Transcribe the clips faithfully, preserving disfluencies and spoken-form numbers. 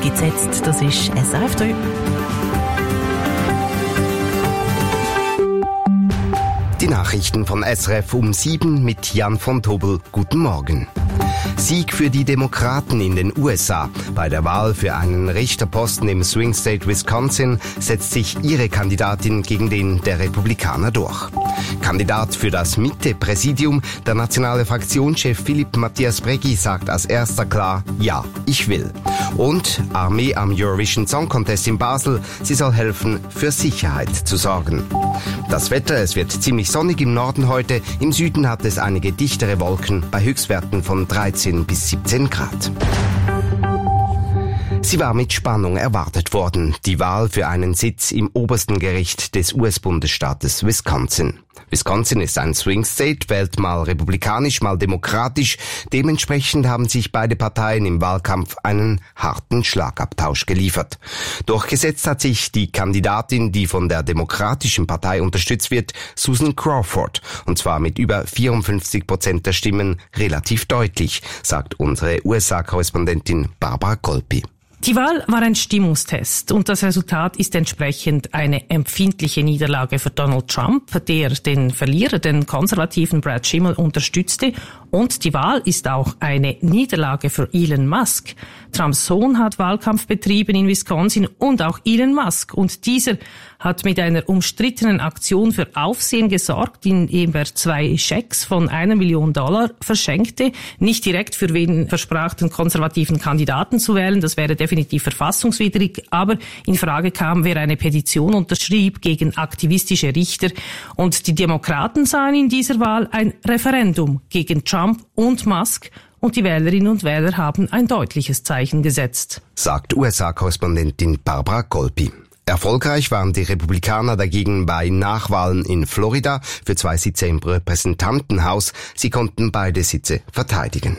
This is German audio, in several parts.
gibt's jetzt. Das ist S R F drei. Die Nachrichten von S R F um sieben mit Jan von Tobel. Guten Morgen. Sieg für die Demokraten in den U S A. Bei der Wahl für einen Richterposten im Swing State Wisconsin setzt sich ihre Kandidatin gegen den der Republikaner durch. Kandidat für das Mitte-Präsidium, der nationale Fraktionschef Philipp Matthias Breggi sagt als erster klar, ja, ich will. Und Armee am Eurovision Song Contest in Basel, sie soll helfen, für Sicherheit zu sorgen. Das Wetter, es wird ziemlich sonnig im Norden heute, im Süden hat es einige dichtere Wolken bei Höchstwerten von dreizehn bis siebzehn Grad. Sie war mit Spannung erwartet worden, die Wahl für einen Sitz im obersten Gericht des U S-Bundesstaates Wisconsin. Wisconsin ist ein Swing State, wählt mal republikanisch, mal demokratisch. Dementsprechend haben sich beide Parteien im Wahlkampf einen harten Schlagabtausch geliefert. Durchgesetzt hat sich die Kandidatin, die von der Demokratischen Partei unterstützt wird, Susan Crawford. Und zwar mit über vierundfünfzig Prozent der Stimmen relativ deutlich, sagt unsere U S A-Korrespondentin Barbara Kolpi. Die Wahl war ein Stimmungstest und das Resultat ist entsprechend eine empfindliche Niederlage für Donald Trump, der den Verlierer, den konservativen Brad Schimmel, unterstützte. Und die Wahl ist auch eine Niederlage für Elon Musk. Trumps Sohn hat Wahlkampf betrieben in Wisconsin und auch Elon Musk. Und dieser hat mit einer umstrittenen Aktion für Aufsehen gesorgt, indem er zwei Schecks von einer Million Dollar verschenkte. Nicht direkt für wen versprach, den konservativen Kandidaten zu wählen, das wäre definitiv verfassungswidrig, aber in Frage kam, wer eine Petition unterschrieb gegen aktivistische Richter. Und die Demokraten sahen in dieser Wahl ein Referendum gegen Trump und Musk. Und die Wählerinnen und Wähler haben ein deutliches Zeichen gesetzt, sagt U S A-Korrespondentin Barbara Kolpi. Erfolgreich waren die Republikaner dagegen bei Nachwahlen in Florida für zwei Sitze im Repräsentantenhaus. Sie konnten beide Sitze verteidigen.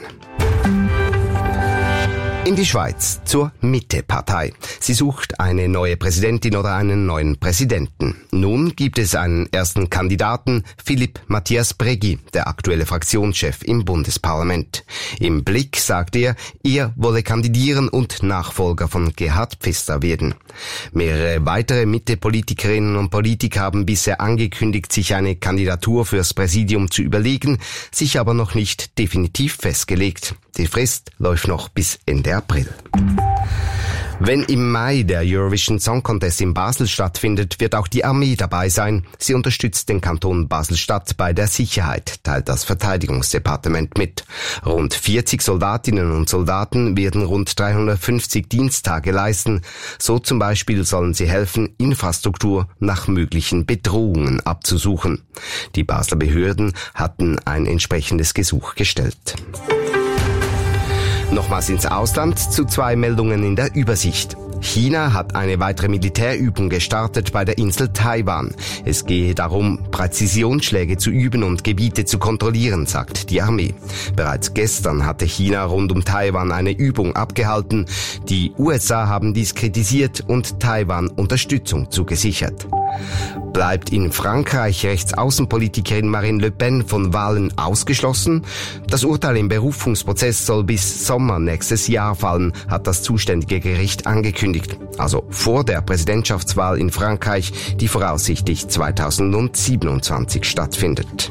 In die Schweiz, zur Mitte-Partei. Sie sucht eine neue Präsidentin oder einen neuen Präsidenten. Nun gibt es einen ersten Kandidaten, Philipp Matthias Breggi, der aktuelle Fraktionschef im Bundesparlament. Im Blick sagt er, er wolle kandidieren und Nachfolger von Gerhard Pfister werden. Mehrere weitere Mitte-Politikerinnen und Politiker haben bisher angekündigt, sich eine Kandidatur fürs Präsidium zu überlegen, sich aber noch nicht definitiv festgelegt. Die Frist läuft noch bis Ende April. Wenn im Mai der Eurovision Song Contest in Basel stattfindet, wird auch die Armee dabei sein. Sie unterstützt den Kanton Basel-Stadt bei der Sicherheit, teilt das Verteidigungsdepartement mit. Rund vierzig Soldatinnen und Soldaten werden rund dreihundertfünfzig Diensttage leisten. So zum Beispiel sollen sie helfen, Infrastruktur nach möglichen Bedrohungen abzusuchen. Die Basler Behörden hatten ein entsprechendes Gesuch gestellt. Nochmals ins Ausland zu zwei Meldungen in der Übersicht. China hat eine weitere Militärübung gestartet bei der Insel Taiwan. Es gehe darum, Präzisionsschläge zu üben und Gebiete zu kontrollieren, sagt die Armee. Bereits gestern hatte China rund um Taiwan eine Übung abgehalten. Die U S A haben dies kritisiert und Taiwan Unterstützung zugesichert. Bleibt in Frankreich Rechtsaußenpolitikerin Marine Le Pen von Wahlen ausgeschlossen? Das Urteil im Berufungsprozess soll bis Sommer nächstes Jahr fallen, hat das zuständige Gericht angekündigt. Also vor der Präsidentschaftswahl in Frankreich, die voraussichtlich zweitausendsiebenundzwanzig stattfindet.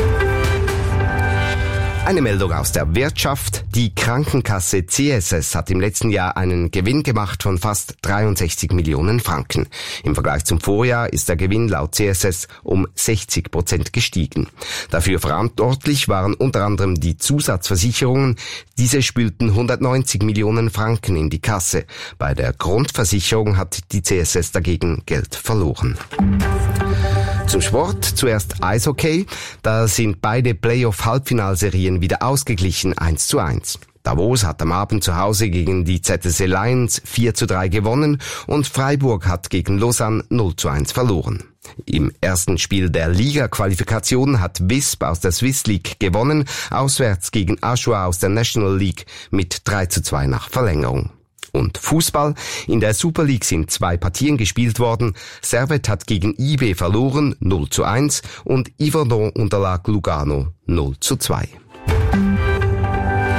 Eine Meldung aus der Wirtschaft. Die Krankenkasse C S S hat im letzten Jahr einen Gewinn gemacht von fast dreiundsechzig Millionen Franken. Im Vergleich zum Vorjahr ist der Gewinn laut C S S um sechzig Prozent gestiegen. Dafür verantwortlich waren unter anderem die Zusatzversicherungen. Diese spülten hundertneunzig Millionen Franken in die Kasse. Bei der Grundversicherung hat die C S S dagegen Geld verloren. Zum Sport, zuerst Eishockey. Da sind beide Playoff-Halbfinalserien wieder ausgeglichen, eins zu eins. Davos hat am Abend zu Hause gegen die Z S C Lions vier zu drei gewonnen und Freiburg hat gegen Lausanne null zu eins verloren. Im ersten Spiel der Liga-Qualifikation hat Wisp aus der Swiss League gewonnen, auswärts gegen Aschua aus der National League mit drei zu zwei nach Verlängerung. Und Fußball. In der Super League sind zwei Partien gespielt worden. Servette hat gegen I B verloren, null zu eins, und Yverdon unterlag Lugano null zu zwei.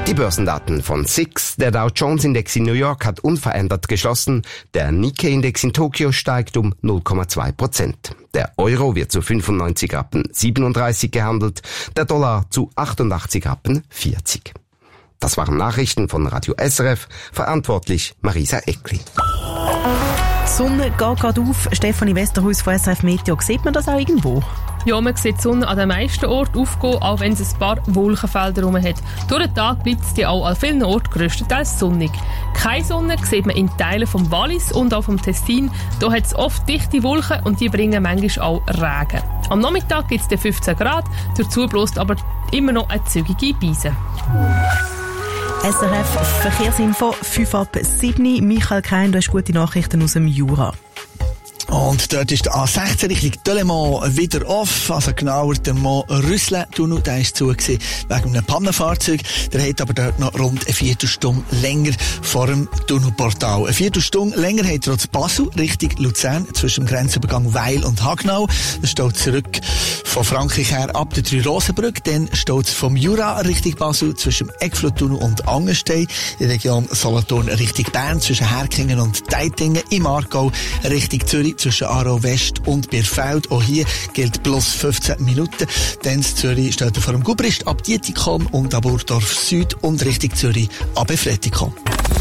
Die Börsendaten von S I X. Der Dow Jones Index in New York hat unverändert geschlossen. Der Nikkei Index in Tokio steigt um null Komma zwei Prozent. Der Euro wird zu fünfundneunzig Rappen siebenunddreißig gehandelt, der Dollar zu achtundachtzig Rappen vierzig. Das waren Nachrichten von Radio S R F, verantwortlich Marisa Eckli. Die Sonne geht gerade auf. Stefanie Westerhuis von S R F Meteo. Sieht man das auch irgendwo? Ja, man sieht die Sonne an den meisten Orten aufgehen, auch wenn es ein paar Wolkenfelder herum hat. Durch den Tag bleibt es auch an vielen Orten grösstenteils sonnig. Keine Sonne sieht man in Teilen vom Wallis und auch vom Tessin. Hier hat es oft dichte Wolken und die bringen manchmal auch Regen. Am Nachmittag gibt es fünfzehn Grad, dazu bläst aber immer noch eine zügige Brise. S R F Verkehrsinfo, fünf ab sieben. Michael Krein, du hast gute Nachrichten aus dem Jura. Und dort ist der A sechzehn Richtung Delémont wieder off, also genauer der Mont-Rüssle-Tunnel, der ist zu gewesen, wegen einem Pannenfahrzeug. Der hat aber dort noch rund eine Viertelstunde länger vor dem Tunnelportal. Eine Viertelstunde länger hat er auch Basel Richtung Luzern, zwischen dem Grenzübergang Weil und Hagnau. Das steht zurück von Frankreich her ab der Drei-Rosen-Brücke. Dann steht es vom Jura Richtung Basel, zwischen dem Eckflot-Tunnel und Angenstein. In der Region Solothurn Richtung Bern, zwischen Herkingen und Deitingen. Im Aargau Richtung Zürich, zwischen Aarau West und Bierfeld. Auch hier gilt plus fünfzehn Minuten. Dann in Zürich steht er vor dem Gubrist ab Dietikon und ab Burdorf Süd und Richtung Zürich ab Efretikon.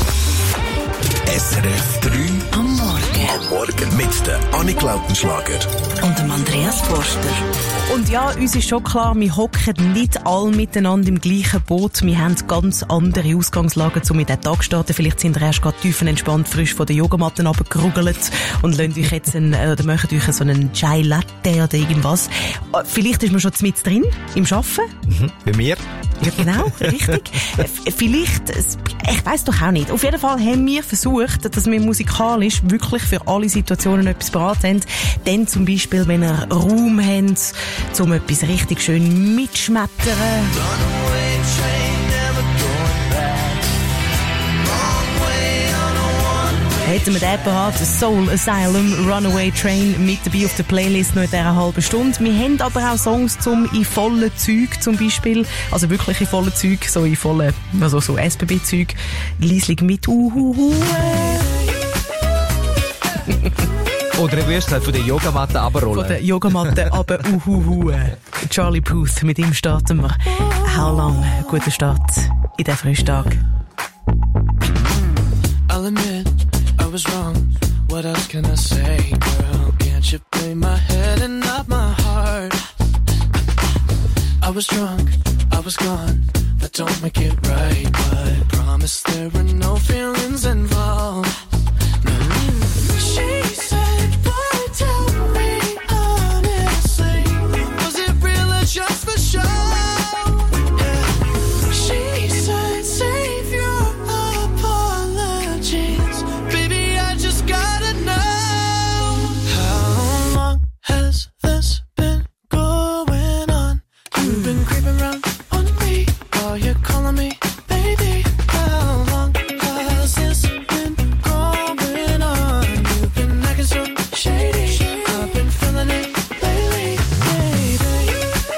S R F drei am Morgen. Am Morgen mit der Annik Lautenschlager und dem Andreas Forster. Und ja, uns ist schon klar, wir hocken nicht alle miteinander im gleichen Boot. Wir haben ganz andere Ausgangslagen, um in den Tag zu starten. Vielleicht sind ihr erst gerade tiefenentspannt frisch von den Yogamatten runtergerugelt und lasst euch jetzt einen, oder macht euch so einen Chai Latte oder irgendwas. Vielleicht ist man schon mit drin, im Arbeiten. Mhm, bei mir. Ja, genau, richtig. Vielleicht, ich weiss doch auch nicht. Auf jeden Fall haben wir versucht, dass wir musikalisch wirklich für alle Situationen etwas parat haben. Dann zum Beispiel, wenn ihr Raum habt, um etwas richtig schön mitschmettern. Hätten wir den parat, Soul Asylum, Runaway Train mit dabei auf der Playlist noch in dieser halben Stunde. Wir haben aber auch Songs zum in vollen Zeug zum Beispiel, also wirklich in vollen Zeug, so in vollen, also so S B B-Zeug, leislich mit Uhuhu. Oder du wirst halt von der Yogamatte runterrollen. Von der Yogamatte runter, Uhuhu. Charlie Puth, mit ihm starten wir. How long? Guter Start in den Frühstag. I'll admit I was wrong. What else can I say, girl? Can't you play my head and not my heart? I was drunk, I was gone. That don't make it right, but promise there were no feelings involved. No. She said, boy, tell me honestly, was it real or just for show? Yeah. She said, save your apologies. Baby, I just gotta know. How long has this been going on? You've been creeping around on me while you're calling me baby. How long has this been going on? You've been acting so shady. I've been feeling it lately, baby.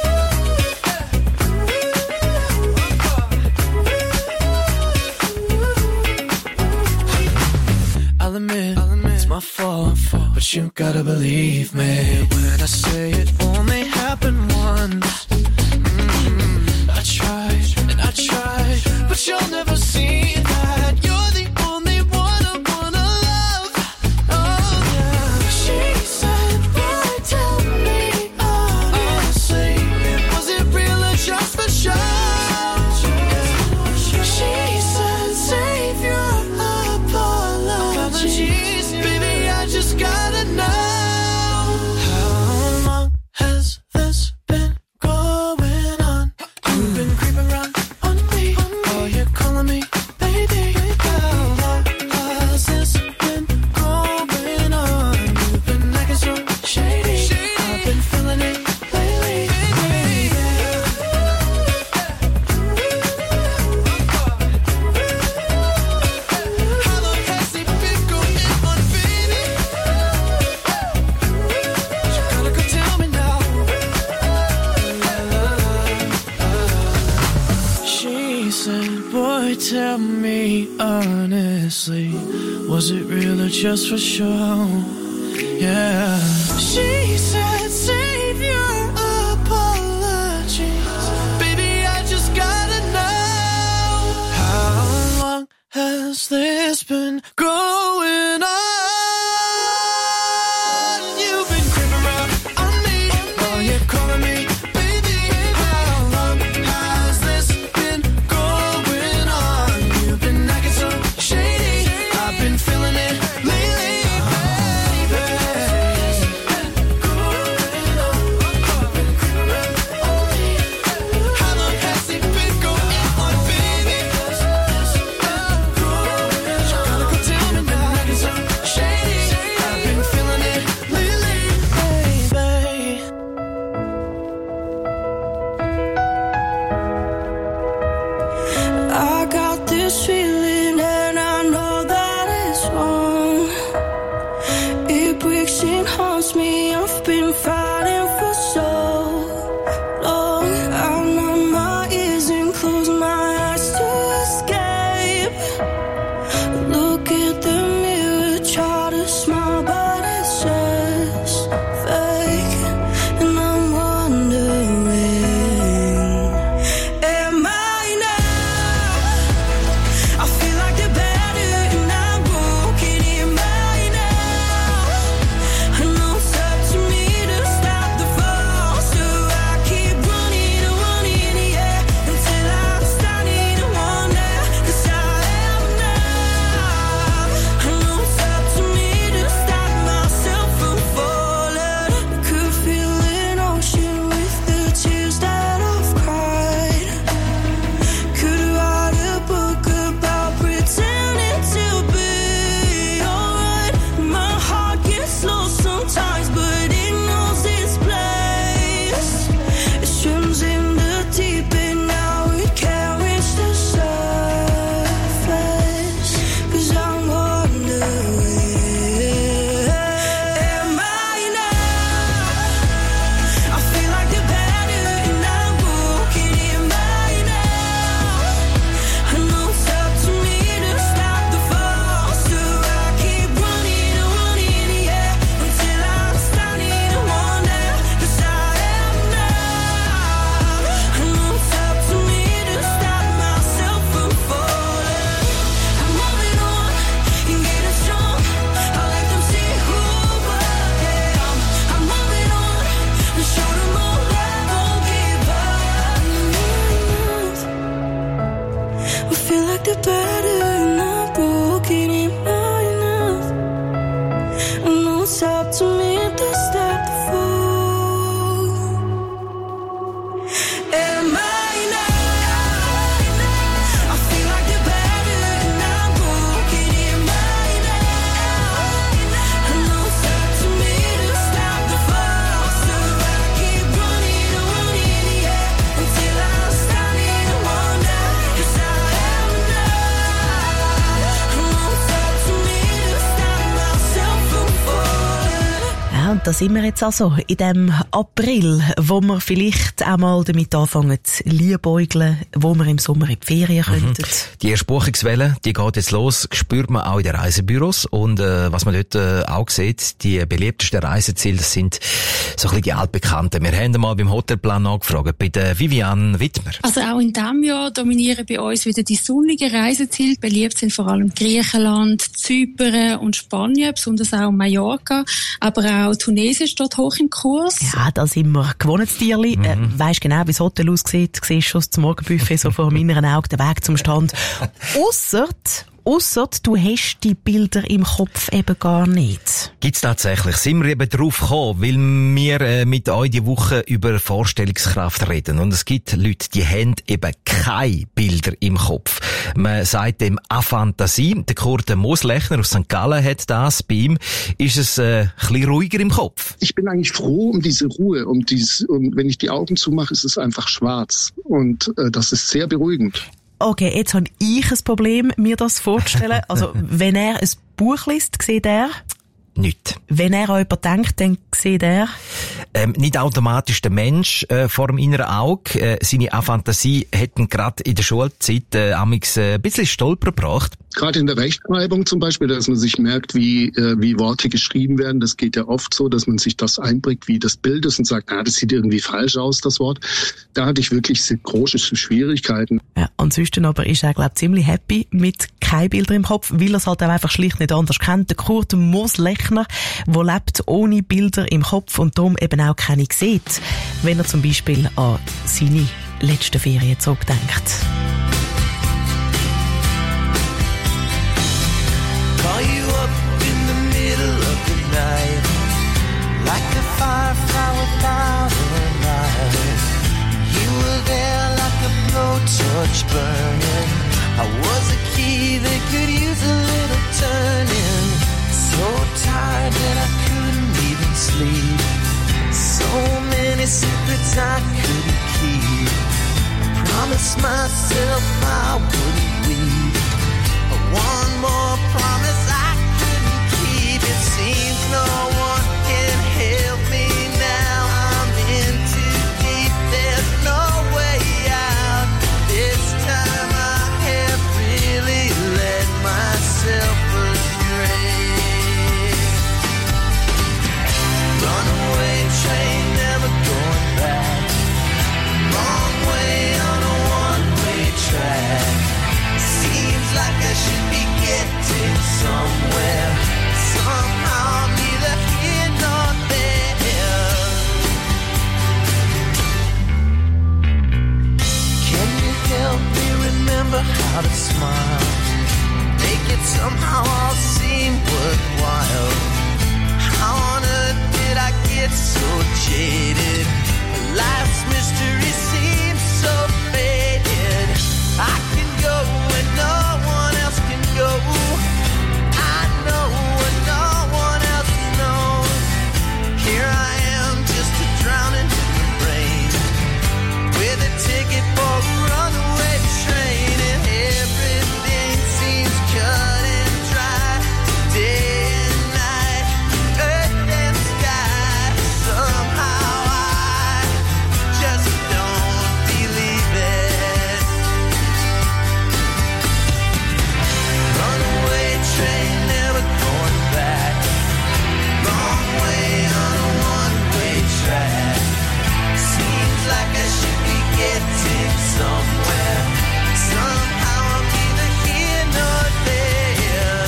I'll admit, I'll admit it's my fault, but you gotta believe me when I say it only happened once. Mm-hmm. I tried and I tried, but you'll never see that. You're the only one I wanna love. Oh yeah. She said, boy, tell me honestly, was it real or just for show? She said, save your apologies. Baby, I just gotta know. How long has this been going on? You've been creeping around on me while you're calling me baby. honestly, was it real or just for show? Yeah. She said, save your apologies. Baby, I just gotta know. How long has this been going on? You've been creeping around on me while you're calling me. Baby, how long has this been going on? You've been acting so shady. I've been feeling it lately. Da sind wir jetzt also in dem April, wo wir vielleicht auch mal damit anfangen zu liebäugeln, wo wir im Sommer in die Ferien mhm. könnten. Die erste Buchungswelle, die geht jetzt los, spürt man auch in den Reisebüros. Und äh, was man dort äh, auch sieht, die beliebtesten Reiseziele, das sind so ein bisschen die altbekannten. Wir haben mal beim Hotelplan angefragt, bei der Viviane Wittmer. Also auch in diesem Jahr dominieren bei uns wieder die sonnigen Reiseziele. Beliebt sind vor allem Griechenland, Zypern und Spanien, besonders auch Mallorca, aber auch Tunesien steht hoch im Kurs. Ja, da sind wir gewohnt, Tierli. Mhm. Äh, weisst genau, wie das Hotel aussieht. Du siehst schon das Morgenbuffet so vor meinen Augen, den Weg zum Strand. Ausser, ausser du hast die Bilder im Kopf eben gar nicht. Gibt's tatsächlich. Sind wir eben drauf gekommen, weil wir äh, mit euch die Woche über Vorstellungskraft reden. Und es gibt Leute, die haben eben keine Bilder im Kopf. Man sagt dem Afantasie. Der Kurt Moslechner aus Sankt Gallen hat das. Bei ihm ist es äh, ein bisschen ruhiger im Kopf. Ich bin eigentlich froh um diese Ruhe. Um dieses, und wenn ich die Augen zumache, ist es einfach schwarz. Und äh, das ist sehr beruhigend. Okay, jetzt habe ich ein Problem, mir das vorzustellen. Also, wenn er ein Buch liest, sieht er... nichts. Wenn er an jemanden denkt, dann sieht er? Ähm, nicht automatisch der Mensch äh, vor dem inneren Auge. Äh, seine Aphantasie hätten gerade in der Schulzeit äh, amigs äh, ein bisschen Stolper gebracht. Gerade in der Rechtschreibung zum Beispiel, dass man sich merkt, wie, äh, wie Worte geschrieben werden. Das geht ja oft so, dass man sich das einprägt, wie das Bild ist und sagt, ah, das sieht irgendwie falsch aus, das Wort. Da hatte ich wirklich große Schwierigkeiten. Ja, ansonsten aber ist er, glaube ich, ziemlich happy mit kein Bilder im Kopf, weil er es halt auch einfach schlicht nicht anders kennt. Der Kurt Moslechner, der lebt ohne Bilder im Kopf und darum eben auch keine sieht, wenn er zum Beispiel an seine letzten Ferien zurückdenkt. Call you up in the middle of the night, like a firefly without a light. You were there like a blowtorch burning. I was a key that could use a little turning. So tired that I couldn't even sleep. So many secrets I couldn't keep. Promised myself I wouldn't weep. One more promise I couldn't keep. It seems no one can help me now. I'm in too deep, there's no way out. This time I have really let myself astray. Runaway train, never going back. Wrong way on a one-way track. Seems like I should be getting somewhere. Somehow I'm neither here nor there. Can you help me remember how to smile? Make it somehow all seem worthwhile. How on earth did I get so jaded? Life's mystery seems so faded. I can go where no one else can go. I know what no one else knows. Here I am, just a drowning in the rain, with a ticket for a runaway train, and everything seems cut and dry. Day and night, earth and sky. Somehow I just don't believe it. Runaway train, never going back. Wrong way on a one-way track. Seems like I should be getting somewhere. Somehow I'm neither here nor there.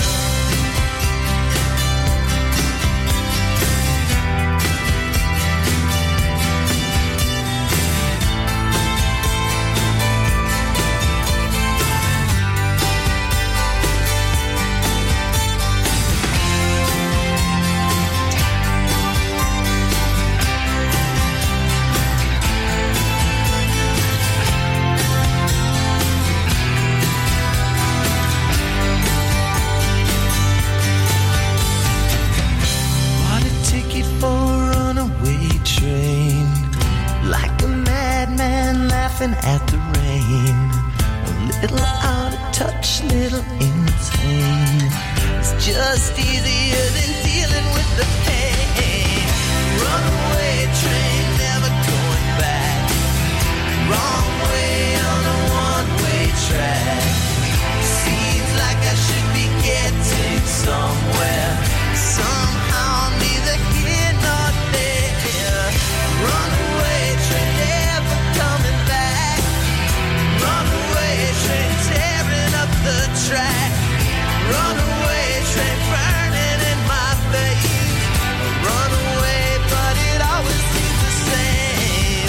Bought a ticket for a runaway train, like a madman laughing at the rain. A little out of touch, little insane. It's just easier than dealing with the pain. Runaway train, never going back. Wrong way on a one-way track. Seems like I should be getting somewhere. Somehow I'm neither here nor there. Runaway train, never coming back. Runaway train, tearing up the track. Runaway train, burning in my face. Runaway, but it always seems the same.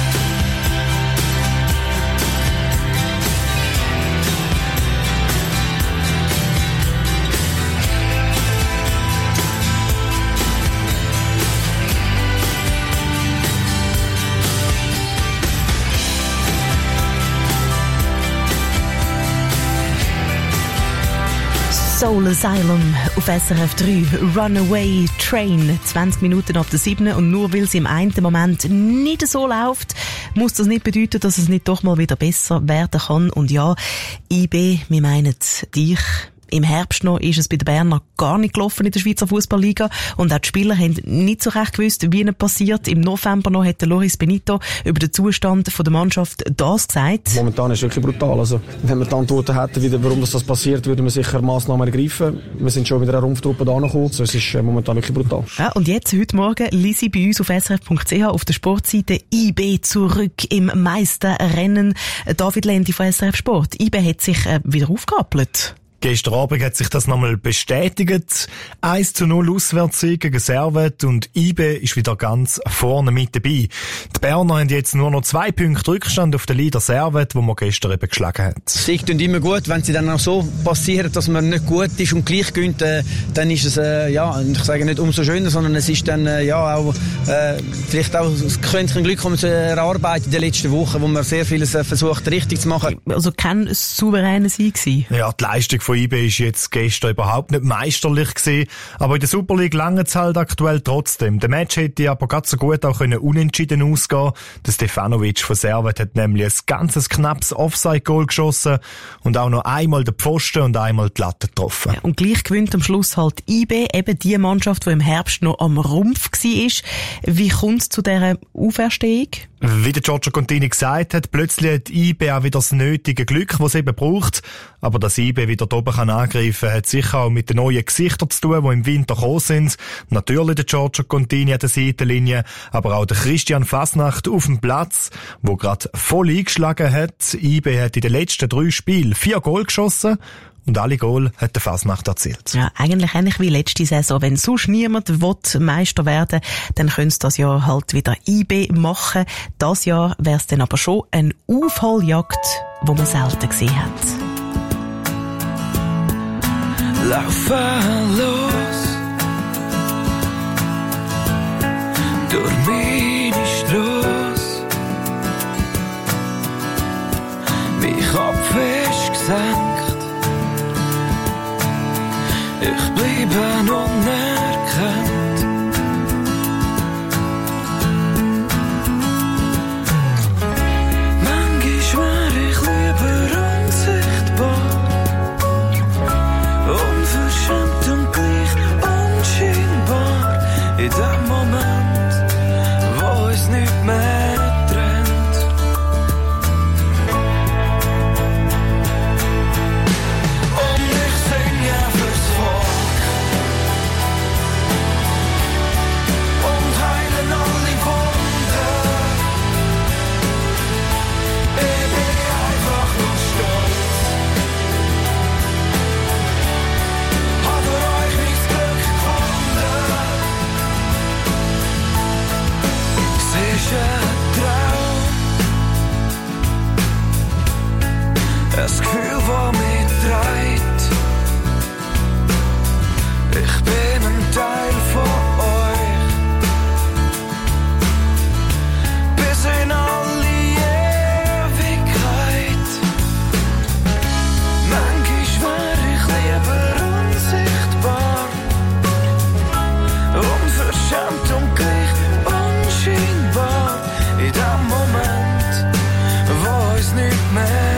Soul Asylum auf S R F drei, Runaway Train, zwanzig Minuten ab der sieben. Und nur weil es im einen Moment nicht so läuft, muss das nicht bedeuten, dass es nicht doch mal wieder besser werden kann. Und ja, I B, wir meinen dich Im Herbst noch ist es bei den Berner gar nicht gelaufen in der Schweizer Fußballliga und auch die Spieler haben nicht so recht gewusst, wie es passiert. Im November noch hat Loris Benito über den Zustand der Mannschaft das gesagt. Momentan ist es wirklich brutal. Also, wenn wir die Antworten hätten, wieder, warum das passiert, würden wir sicher Massnahmen ergreifen. Wir sind schon mit einer Rumpftruppe da angekommen. Also, es ist momentan wirklich brutal. Ja, und jetzt, heute Morgen, lese ich bei uns auf S R F Punkt C H auf der Sportseite I B zurück im Meisterrennen. David Lendi von S R F Sport. I B hat sich äh, wieder aufgerappelt. Gestern Abend hat sich das nochmal bestätigt. eins zu null Auswärtssieg gegen Servette und I B ist wieder ganz vorne mit dabei. Die Berner haben jetzt nur noch zwei Punkte Rückstand auf den Leader Servette, wo man gestern eben geschlagen hat. Sieg tun immer gut, wenn sie dann auch so passieren, dass man nicht gut ist und gleich gewinnt, äh, dann ist es, äh, ja, ich sage nicht umso schöner, sondern es ist dann, äh, ja, auch, äh, vielleicht auch das Quäntchen Glück, das man zu erarbeiten in den letzten Wochen, wo man sehr vieles äh, versucht, richtig zu machen. Also kein souveräner Sieg gewesen? Ja, die Leistung von I B ist jetzt gestern überhaupt nicht meisterlich gewesen, aber in der Super League lange es halt aktuell trotzdem. Der Match hätte aber ganz so gut auch können unentschieden ausgehen. Der Stefanovic von Servette hat nämlich ein ganzes knappes Offside-Goal geschossen und auch noch einmal den Pfosten und einmal die Latte getroffen. Ja, und gleich gewinnt am Schluss halt I B, eben die Mannschaft, die im Herbst noch am Rumpf war. Wie kommt es zu dieser Auferstehung? Wie der Giorgio Contini gesagt hat, plötzlich hat I B auch wieder das nötige Glück, das es eben braucht. Aber dass I B wieder oben kann angreifen kann, hat sicher auch mit den neuen Gesichtern zu tun, die im Winter gekommen sind. Natürlich der Giorgio Contini an der Seitenlinie, aber auch der Christian Fasnacht auf dem Platz, wo gerade voll eingeschlagen hat. I B hat in den letzten drei Spielen vier Goal geschossen. Und alle Goal hat der Fasnacht erzielt. Ja, eigentlich ähnlich wie letzte Saison. Wenn sonst niemand will Meister werden, dann könnte es das Jahr halt wieder I B machen. Das Jahr wäre es dann aber schon eine Aufholjagd, die man selten gesehen hat. Laufen los durch meine Strasse. Mein Kopf ist gesenkt. Ich bleibe unerkannt. Manchmal wär ich lieber unsichtbar, unverschämt und gleich unscheinbar. In dem Moment, wo es nicht mehr trennt. Das Gefühl, das mich treibt. Ich bin ein Teil von euch. Bis in alle Ewigkeit. Manchmal wär ich lieber unsichtbar, unverschämt und gleich unscheinbar. In dem Moment, wo es nicht mehr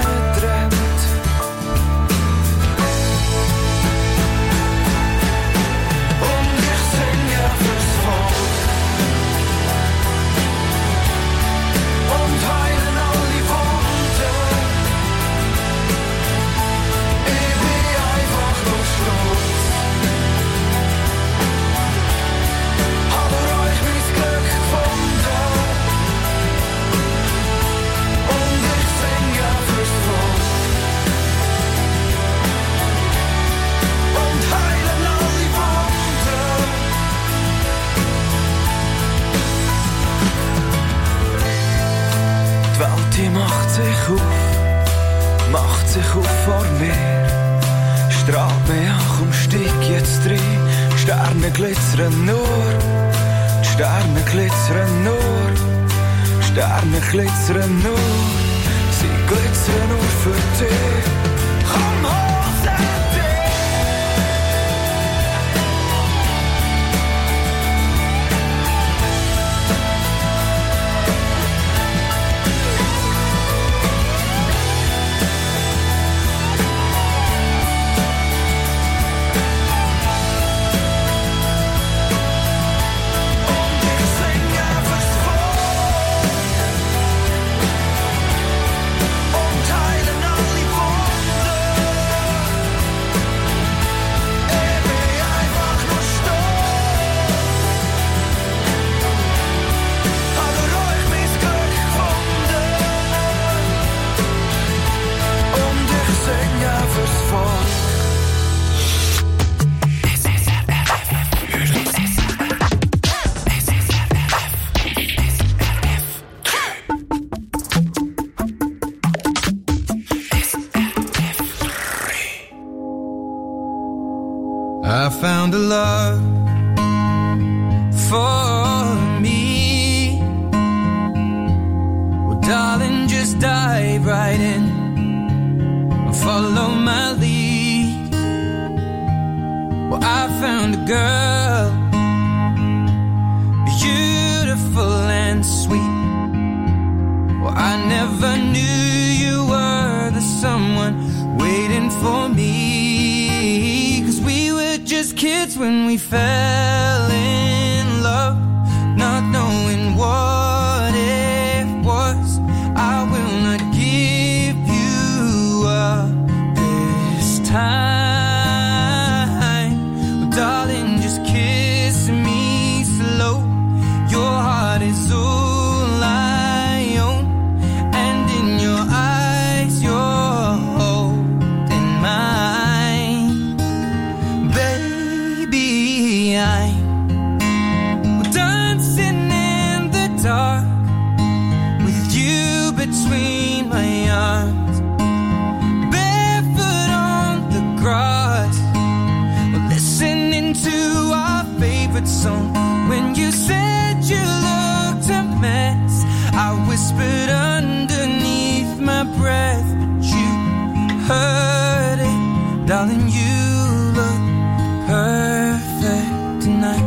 die macht sich auf, macht sich auf vor mir, strahlt mich an, komm steig jetzt rein, die Sterne glitzern nur, die Sterne glitzern nur, die Sterne glitzern nur, sie glitzern nur für dich, komm hoch, sag I found a love for me. Well, darling, just dive right in, follow my lead. Well, I found a girl, beautiful and sweet. Well, I never knew you were the someone waiting for me. 'Cause we were just kids when we fell in love, not knowing what it was. I will not give you up this time. Well, darling, just kiss me slow. Your heart is all I own, and in your eyes you're holding mine. Baby, I'm dancing in the dark with you between my arms, barefoot on the grass, listening to our favorite song. When you said you looked a mess, I whispered underneath my breath, but you heard it. Darling, you look perfect tonight.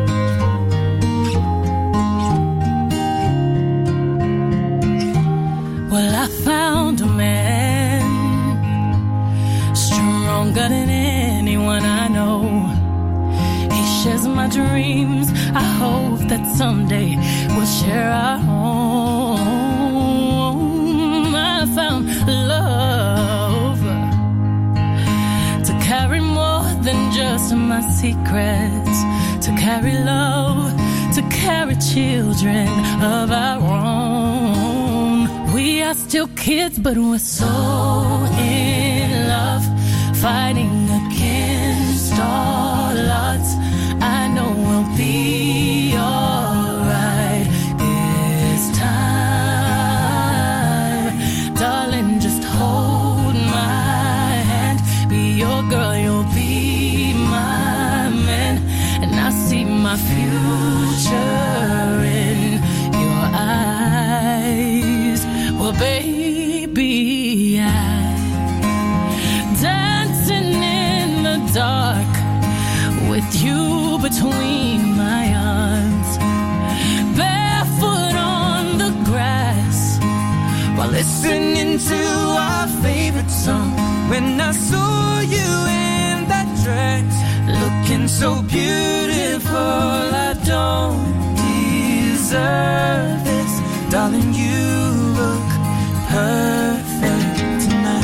Well, I found a man stronger than anyone I know. He shares my dreams. I hope that someday we'll share our home. I found love to carry more than just my secrets, to carry love, to carry children of our own. We are still kids, but we're so in love, fighting against all odds. I know we'll be alright this time. Darling, just hold my hand. Be your girl, you'll be my man. And I see my future in your eyes. Well, baby, I'm dancing in the dark with you between my arms, barefoot on the grass, while listening to our favorite song. When I saw you in that dress, looking so beautiful, I don't deserve this. Darling, you look perfect tonight.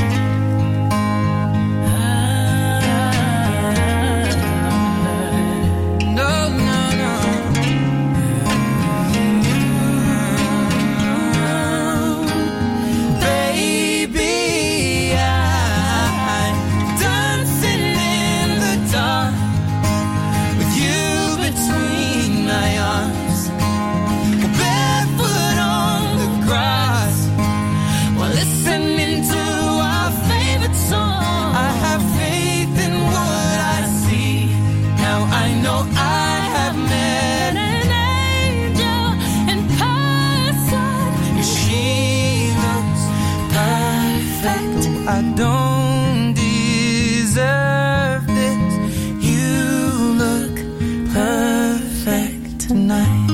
I don't deserve this. You look perfect tonight.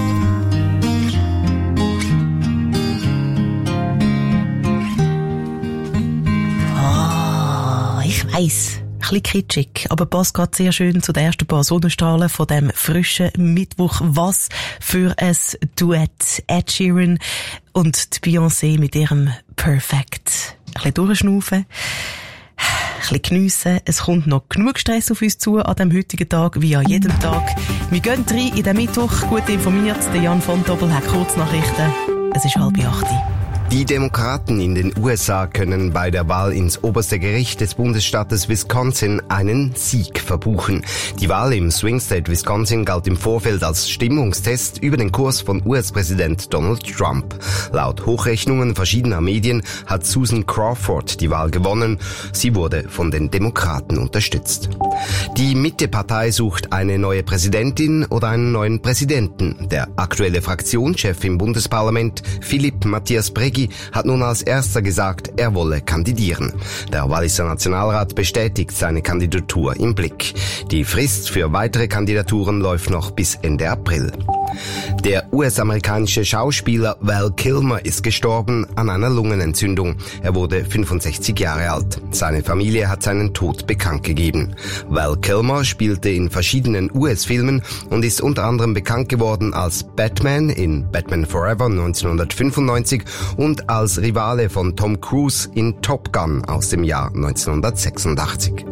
Ah, ich weiss. Ein bisschen kitschig, aber passt gerade sehr schön zu den ersten paar Sonnenstrahlen von dem frischen Mittwoch. Was für ein Duett. Ed Sheeran und die Beyoncé mit ihrem Perfect. Ein bisschen durchschnaufen, ein bisschen geniessen. Es kommt noch genug Stress auf uns zu an dem heutigen Tag, wie an jedem Tag. Wir gehen rein in den Mittwoch, gut informiert. Der Jan von Doppel hat Kurznachrichten. Es ist halb acht. Die Demokraten in den U S A können bei der Wahl ins oberste Gericht des Bundesstaates Wisconsin einen Sieg verbuchen. Die Wahl im Swing State Wisconsin galt im Vorfeld als Stimmungstest über den Kurs von U S-Präsident Donald Trump. Laut Hochrechnungen verschiedener Medien hat Susan Crawford die Wahl gewonnen. Sie wurde von den Demokraten unterstützt. Die Mitte-Partei sucht eine neue Präsidentin oder einen neuen Präsidenten. Der aktuelle Fraktionschef im Bundesparlament, Philipp Matthias Bregui, hat nun als erster gesagt, er wolle kandidieren. Der Walliser Nationalrat bestätigt seine Kandidatur im Blick. Die Frist für weitere Kandidaturen läuft noch bis Ende April. Der U S-amerikanische Schauspieler Val Kilmer ist gestorben an einer Lungenentzündung. Er wurde fünfundsechzig Jahre alt. Seine Familie hat seinen Tod bekannt gegeben. Val Kilmer spielte in verschiedenen U S-Filmen und ist unter anderem bekannt geworden als Batman in Batman Forever neunzehnhundertfünfundneunzig und als Rivale von Tom Cruise in Top Gun aus dem Jahr neunzehnhundertsechsundachtzig.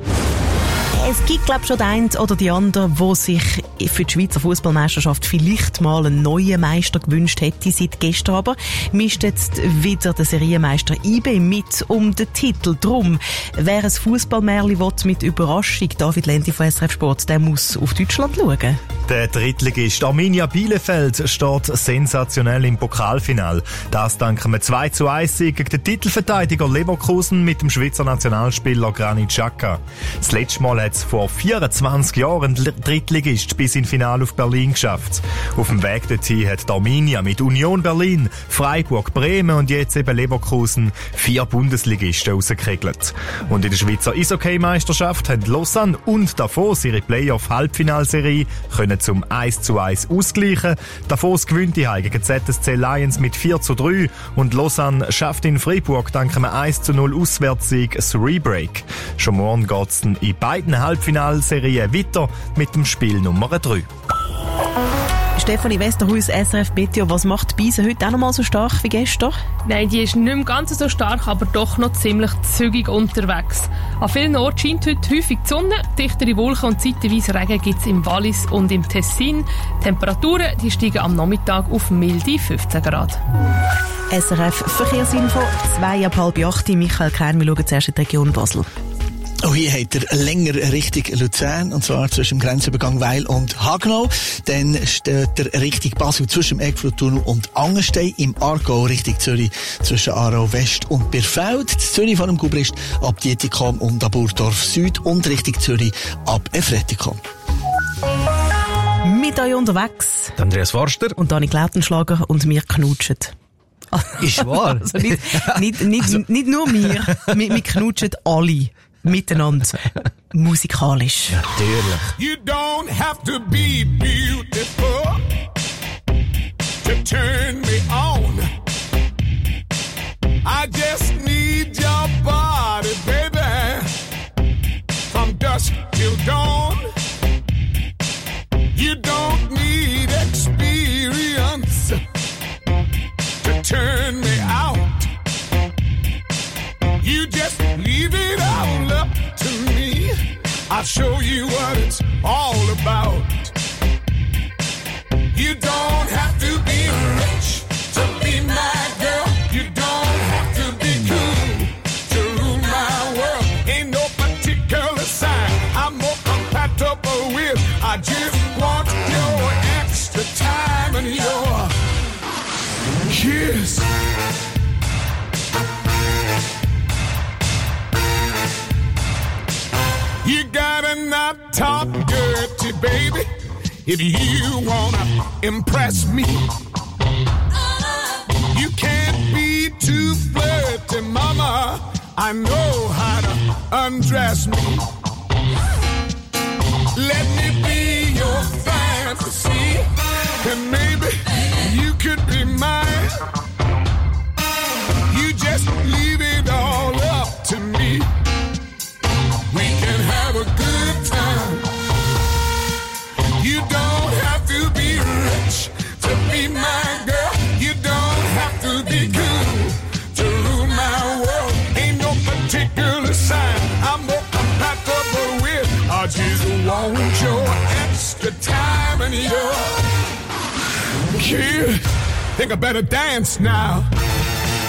Es gibt, glaube ich, schon den einen oder die andere, der sich für die Schweizer Fußballmeisterschaft vielleicht mal einen neuen Meister gewünscht hätte. Seit gestern aber mischt jetzt wieder der Serienmeister I B mit um den Titel. Drum, wer ein Fußballmärli will mit Überraschung, David Lendi von S R F Sport, der muss auf Deutschland schauen. Der Drittligist Arminia Bielefeld steht sensationell im Pokalfinal. Das dank einem zwei zu eins Sieg gegen den Titelverteidiger Leverkusen mit dem Schweizer Nationalspieler Granit Xhaka. Das letzte Mal hat es vor vierundzwanzig Jahren ein Drittligist bis ins Finale auf Berlin geschafft. Auf dem Weg dorthin hat Arminia mit Union Berlin, Freiburg, Bremen und jetzt eben Leverkusen vier Bundesligisten rausgekriegelt. Und in der Schweizer Eishockey-Meisterschaft haben Lausanne und Davos ihre Playoff-Halbfinalserie können zum eins zu eins ausgleichen. Davos gewinnt die Heim gegen Z S C Lions mit vier zu drei und Lausanne schafft in Freiburg dank einem eins zu null Auswärtssieg das Rebreak. Schon morgen geht's in beiden Halbfinalserien weiter mit dem Spiel Nummer drei. Stefanie Westerhuis, S R F Meteo, was macht die Beise heute auch noch mal so stark wie gestern? Nein, die ist nicht mehr ganz so stark, aber doch noch ziemlich zügig unterwegs. An vielen Orten scheint heute häufig die Sonne, dichtere Wolken und zeitweise Regen gibt es im Wallis und im Tessin. Die Temperaturen die steigen am Nachmittag auf milde fünfzehn Grad. S R F Verkehrsinfo, zwei ab halb acht. Michael Klein, wir schauen zuerst in die Region Basel. Oh, hier hat er länger Richtung Luzern, und zwar zwischen dem Grenzübergang Weil und Hagenau. Dann steht er Richtung Basel zwischen dem Eckfluttunnel und Angenstein, im Aargau Richtung Zürich zwischen Aarau West und Birfeld, Zürich von dem Gubrist ab Dietikon und ab Burdorf Süd und Richtung Zürich ab Efretikon. Mit euch unterwegs Andreas Forster und Dani Klautenschlager und wir knutschen. Ist wahr? Also nicht, nicht, nicht, also. nicht nur wir, wir, wir knutschen alle. Miteinander. Musikalisch. Natürlich. You don't have to be beautiful to turn me on. I just need your body, baby, from dusk till dawn. You don't need experience to turn me out. You just leave it all up to me. I'll show you what it's all about. You don't have to be rich to be my girl. You don't have to be cool to rule my world. Ain't no particular sign I'm more compatible with. I just want your extra time and your kiss. You gotta not talk dirty, baby, if you wanna impress me. You can't be too flirty, mama. I know how to undress me. Let me be your fantasy, and maybe you could be mine. You just leave it all up to me. We can have a good time. You don't have to be rich to be my girl. You don't have to be cool to rule my world. Ain't no particular sign I'm more compatible with. I just want your extra time and your kid. Think I better dance now.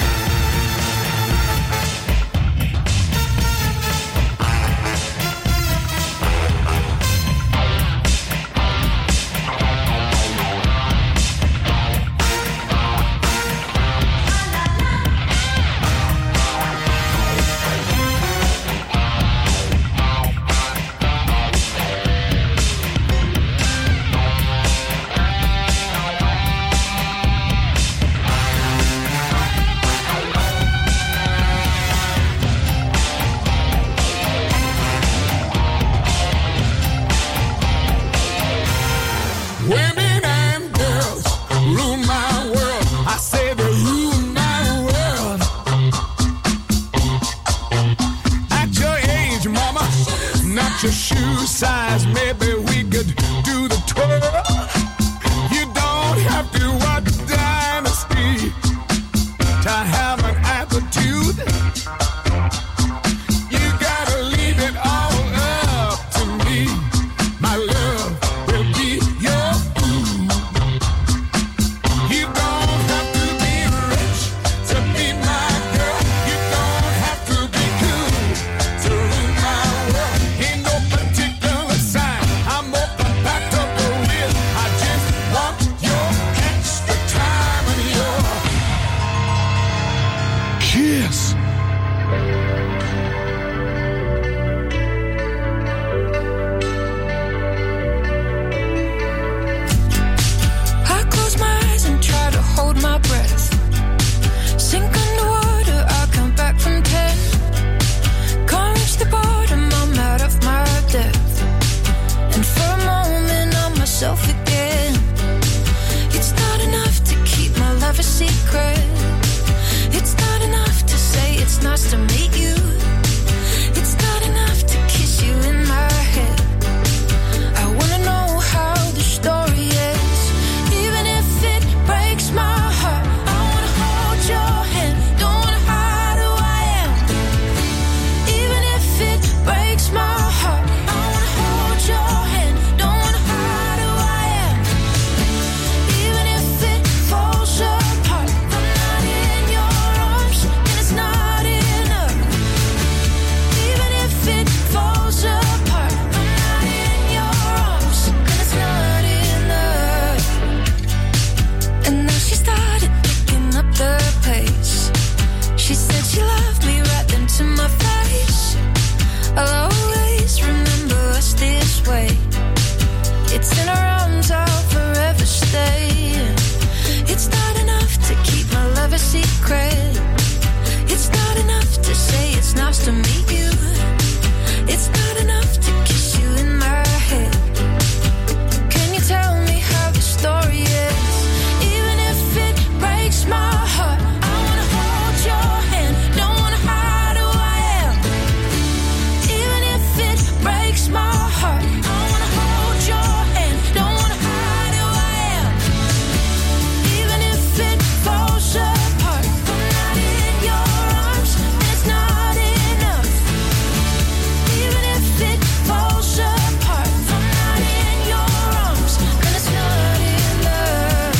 myself again. It's not enough to keep my love a secret. It's not enough to say it's nice to meet you. It's not enough to kiss you in my head. I wanna know how the story ends, even if it breaks my heart. I wanna hold your hand, don't wanna hide who I am. Even if it breaks my heart, I wanna hold your hand, don't wanna hide who I am. Even if it falls apart, I'm not in your arms, and it's not enough. Even if it falls apart, I'm not in your arms, and it's not enough. And now she started picking up the pace. She said she loved me right then to my face. I'll always remember us this way. It's in her arms, I'll forever stay. It's not enough to keep my love a secret. It's not enough to say it's nice to meet you. It's not enough to kiss you in my head. Can you tell me how the story ends? Even if it breaks my heart, I wanna hold your hand, don't wanna hide who I am. Even if it breaks my heart, I wanna hold your hand, don't wanna hide who I am. Even if it falls apart, I'm not in your arms, and it's not enough. Even if it falls apart, I'm not in your arms, and it's not enough.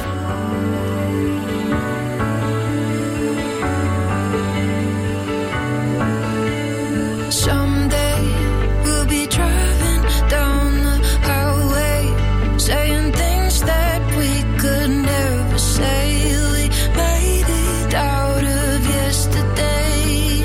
Someday we'll be driving down the highway, saying things that we could never say. We made it out of yesterday.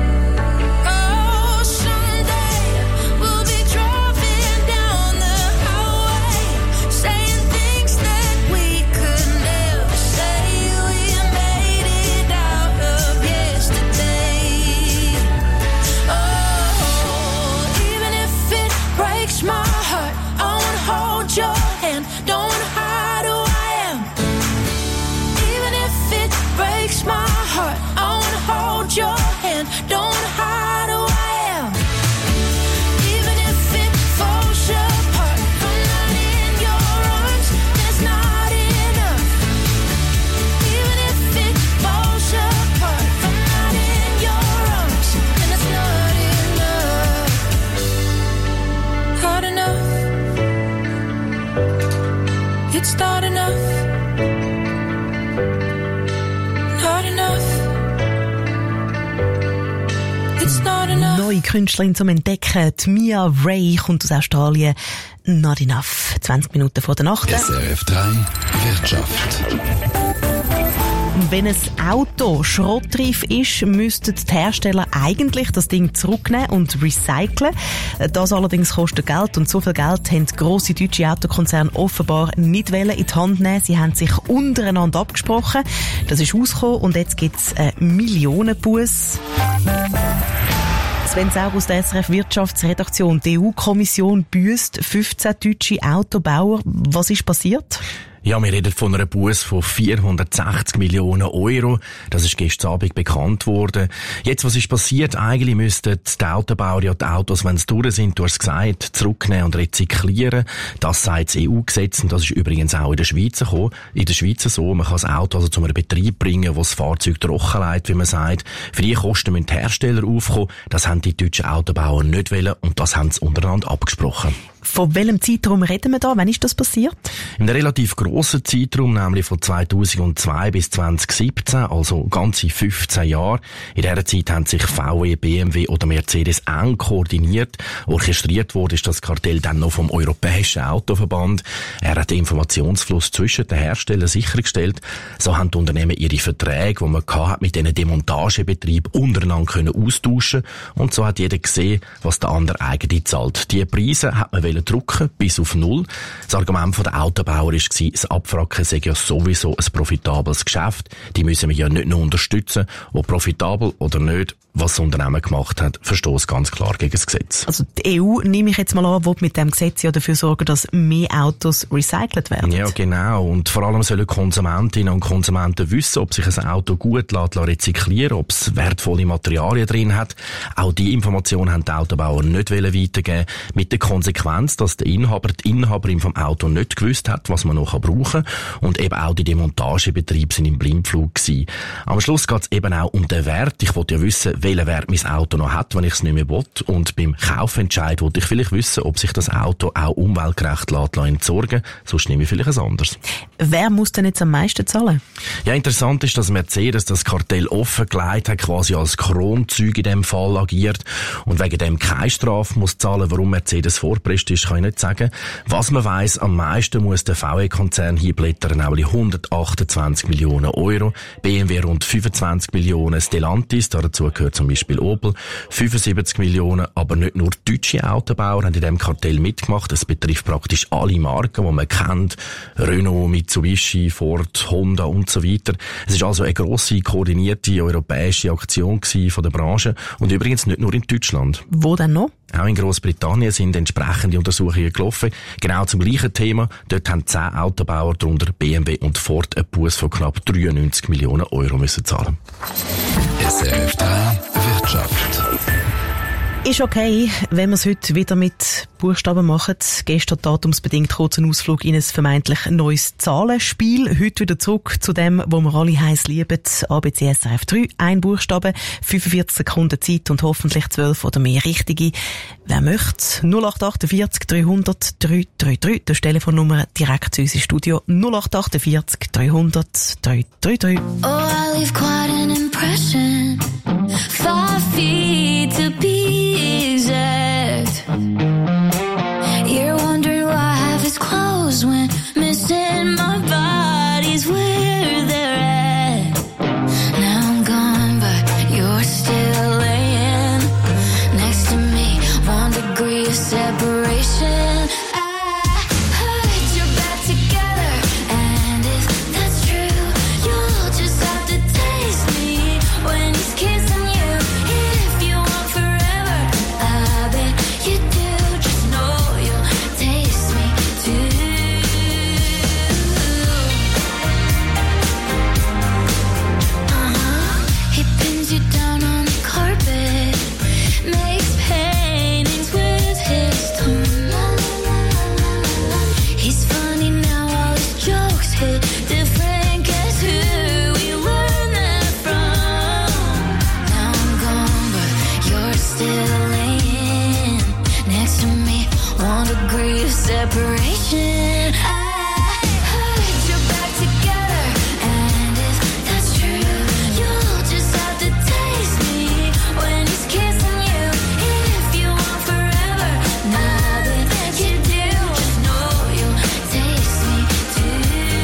Oh, someday we'll be driving down the highway, saying things that we could never say. We made it out of yesterday. Oh, even if it breaks my heart, I wanna hold your hand, don't wanna hide who I am. Even if it breaks my heart, I wanna hold your hand, don't wanna hide who I am. Even if it falls apart, I'm not in your arms, and it's not enough. Even if it falls apart, I'm not in your arms, and it's not enough. Not enough. It's not enough. Not enough. It's not enough. Neue Künstlerin zum Entdecken, die Mia Ray, kommt aus Australien. Not enough. zwanzig Minuten vor der Nacht. S R F drei Wirtschaft. Wenn ein Auto schrottreif ist, müssten die Hersteller eigentlich das Ding zurücknehmen und recyceln. Das allerdings kostet Geld, und so viel Geld haben grosse deutsche Autokonzerne offenbar nicht in die Hand nehmen. Sie haben sich untereinander abgesprochen. Das ist rausgekommen, und jetzt gibt es einen Millionenbuss. Sven Sauer aus der S R F Wirtschaftsredaktion. Die E U-Kommission büsst fünfzehn deutsche Autobauer. Was ist passiert? Ja, wir reden von einer Busse von vierhundertsechzig Millionen Euro. Das ist gestern Abend bekannt worden. Jetzt, was ist passiert? Eigentlich müssten die Autobauer ja die Autos, wenn sie durch sind, du hast es gesagt, zurücknehmen und rezyklieren. Das sagt das E U-Gesetz, und das ist übrigens auch in der Schweiz gekommen. In der Schweiz so, man kann das Auto also zu einem Betrieb bringen, wo das Fahrzeug trockenlegt, wie man sagt. Für die Kosten müssen die Hersteller aufkommen. Das haben die deutschen Autobauer nicht wollen, und das haben sie untereinander abgesprochen. Von welchem Zeitraum reden wir da? Wann ist das passiert? In einem relativ grossen Zeitraum, nämlich von zweitausendzwei bis zweitausendsiebzehn, also ganze fünfzehn Jahre. In dieser Zeit haben sich V W, B M W oder Mercedes eng koordiniert. Orchestriert wurde ist das Kartell dann noch vom Europäischen Autoverband. Er hat den Informationsfluss zwischen den Herstellern sichergestellt. So haben die Unternehmen ihre Verträge, die man hatte, mit diesen Demontagebetrieben untereinander können austauschen. Und so hat jeder gesehen, was der andere eigentlich zahlt. Die Preise hat man drucken bis auf null. Das Argument der Autobauer war, das Abwracken sei ja sowieso ein profitables Geschäft. Die müssen wir ja nicht nur unterstützen. Ob profitabel oder nicht, was das Unternehmen gemacht hat, verstößt ganz klar gegen das Gesetz. Also die E U, nehme ich jetzt mal an, will mit dem Gesetz ja dafür sorgen, dass mehr Autos recycelt werden. Ja, genau. Und vor allem sollen Konsumentinnen und Konsumenten wissen, ob sich ein Auto gut lässt, rezyklieren, ob es wertvolle Materialien drin hat. Auch die Information haben die Autobauer nicht weitergeben, mit der Konsequenz, dass der Inhaber, die Inhaberin vom Auto nicht gewusst hat, was man noch brauchen kann. Und eben auch die Demontagebetriebe sind im Blindflug gewesen. Am Schluss geht es eben auch um den Wert. Ich wollte ja wissen, welchen Wert mein Auto noch hat, wenn ich es nicht mehr will. Und beim Kaufentscheid wollte ich vielleicht wissen, ob sich das Auto auch umweltgerecht lässt entsorgen lässt. Sonst nehme ich vielleicht ein anderes. Wer muss denn jetzt am meisten zahlen? Ja, interessant ist, dass Mercedes das Kartell offengelegt hat, quasi als Kronzeug in dem Fall agiert und wegen dem keine Strafe muss zahlen. Warum Mercedes vorgepresst ist, kann ich nicht sagen. Was man weiss, am meisten muss der V W-Konzern hinblättern, nämlich hundertachtundzwanzig Millionen Euro. B M W rund fünfundzwanzig Millionen, Stellantis, dazu gehört zum Beispiel Opel, fünfundsiebzig Millionen, aber nicht nur deutsche Autobauer haben in diesem Kartell mitgemacht. Es betrifft praktisch alle Marken, die man kennt. Renault, Mitsubishi, Ford, Honda und so weiter. Es ist also eine grosse, koordinierte europäische Aktion gewesen von der Branche und übrigens nicht nur in Deutschland. Wo denn noch? Auch in Großbritannien sind entsprechende Untersuchungen gelaufen. Genau zum gleichen Thema. Dort haben zehn Autobauer, darunter B M W und Ford, einen Buß von knapp dreiundneunzig Millionen Euro müssen zahlen. S R F drei Wirtschaft. Ist okay, wenn wir es heute wieder mit Buchstaben machen. Gestern datumsbedingt kurzen Ausflug in ein vermeintlich neues Zahlenspiel. Heute wieder zurück zu dem, wo wir alle heiß lieben. A B C S R F drei. Ein Buchstabe, fünfundvierzig Sekunden Zeit und hoffentlich zwölf oder mehr richtige. Wer möchte? null acht achtundvierzig dreihundert dreihundertdreiunddreißig. Das ist die Telefonnummer direkt zu uns im Studio. null acht achtundvierzig dreihundert dreihundertdreiunddreißig. Oh, I leave quite an impression. Five feet to be exact. You're wondering why half is closed when missing my body's where they're at. Now I'm gone, but you're still laying next to me. One degree of separation. I heard you're back together, and if that's true, you'll just have to taste me when he's kissing you. If you want forever, I bet you do. Just know you'll taste me too. Uh-huh. He pins you down on the carpet, makes paintings with his tongue. He's funny now, all his jokes hit different. Guess who we learned that from? Now I'm gone, but you're still laying next to me. One degree of separation. I heard you're back together, and if that's true, you'll just have to taste me when he's kissing you. If you want forever, I bet you do. Just know you'll taste me too.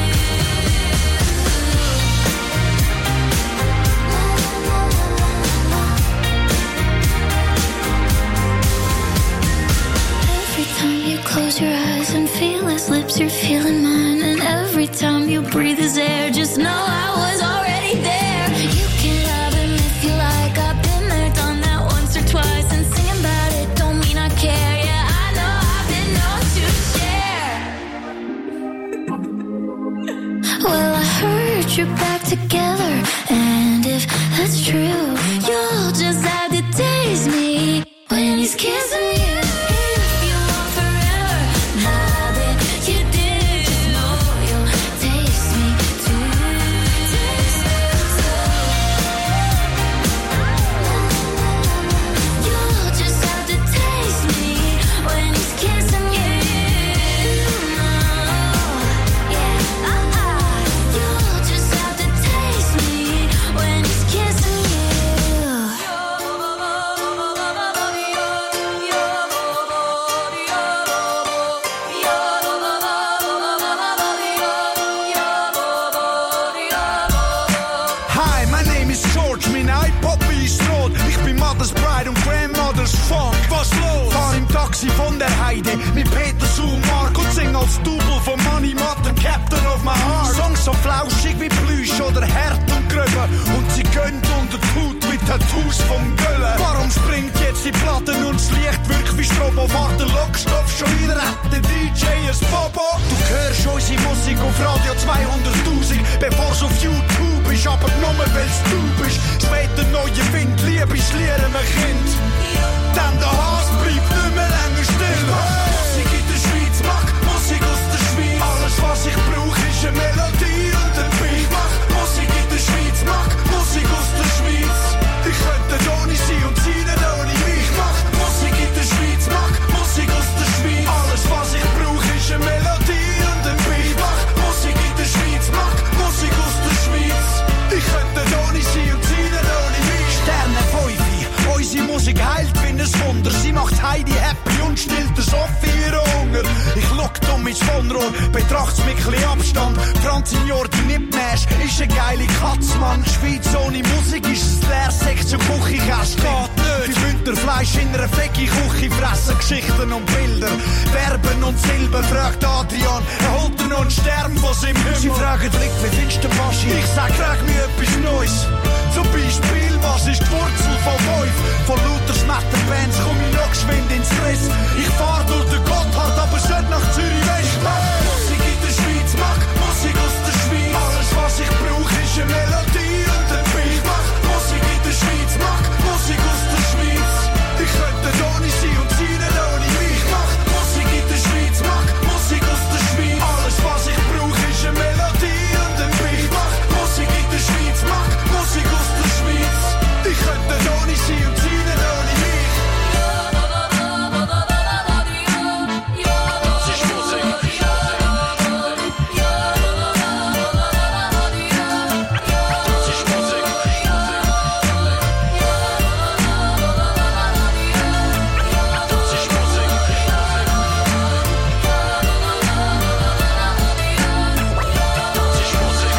Every time you close your eyes and feel his lips, you're feeling mine. And every time you breathe his air, just know I was already there. You can have him if you like. I've been there, done that once or twice. And singing about it don't mean I care. Yeah, I know I've been known to share. Well, I heard you're back together, and if that's true, you'll just have to taste me when he's kissing you. If you want forever, I bet you do. Just know you'll taste me too. Taste me too. You'll just have to taste me when he's kissing you. Yeah, uh-uh. You'll just have to taste me when he's kissing you. Hi, my name is George, mein iPod ist rot. Ich bin Mother's Bride und Grandmother's Funk. Was los? Fahr im Taxi von der Heide mit Peter, Sue und Mark und sing als Double von Money Matter, Captain of my Heart. Songs so flauschig wie Plüsch oder hart und gröber und sie gönnt unter die Haut wie Tattoos vom Göllen. Warum springt jetzt die Platten und das Licht wirkt wie Strobo? Warte, Lockstoff schon wieder hat der D J ein Bobo. Du hörst unsere Musik auf Radio zweihunderttausend, bevor es auf YouTube ist, aber nur weil's du bist. Später neue Wind, Liebe ist Lieren ein Kind. Denn der Hass bleibt nicht mehr länger still. Musik in der Schweiz, mach Musik aus der Schweiz. Alles was ich brauche ist eine Melodie und ein Beat. Mach Musik in der Schweiz, mach Musik aus der Schweiz. Ich könnte ohne sie und sie nicht ohne mich. Mach Musik in der Schweiz, mach Musik aus der Schweiz. Alles was ich brauche ist eine Melodie und ein Beat. Mach Musik in der Schweiz, mach Musik aus der Schweiz. Ich könnte ohne sie und sie nicht ohne mich. Sterne Feufi, unsere Musik heilt wie ein Wunder. Sie macht Heidi happy und stillt der Sophie ihren Hunger. Ich schau dumm ins Wohnrohr, betracht's mit chli Abstand. Franz Signor, die mitnähst, ist eine geile Katzmann. Die Schweiz ohne Musik ist ein Leersektion Küchenkästchen. Geht nicht. Die Winterfleisch in einer fecki Küche fressen Geschichten und Bilder. Verben und Silber, fragt Adrian. Er holt er noch einen Stern, was im Himmel. Sie fragen, Rick, wie findest du den Baschi? Ich sag, frag mir etwas Neues. Zum Beispiel, was ist die Wurzel von Wolf? Von lauter Schmetterbands komm ich noch geschwind ins Stress. Ich fahr durch den Gotthard, aber sollte nach Zürich West. Mach Musik in der Schweiz, mach Musik aus der Schweiz. Alles was ich brauche ist eine Melodie und ein Beat. Mach Musik in der Schweiz, mach Musik aus der Schweiz. Ich könnte ohne sie und sie nicht ohne mich. Mach Musik in der Schweiz, mach Musik aus der Schweiz. Alles was ich brauche ist eine Melodie und ein Beat. Mach Musik in der Schweiz, mach Musik aus der Schweiz. Ich könnte ohne sie und sie nicht ohne mich. Das ist Musik. Das ist Musik. Das ist Musik. Das ist Musik.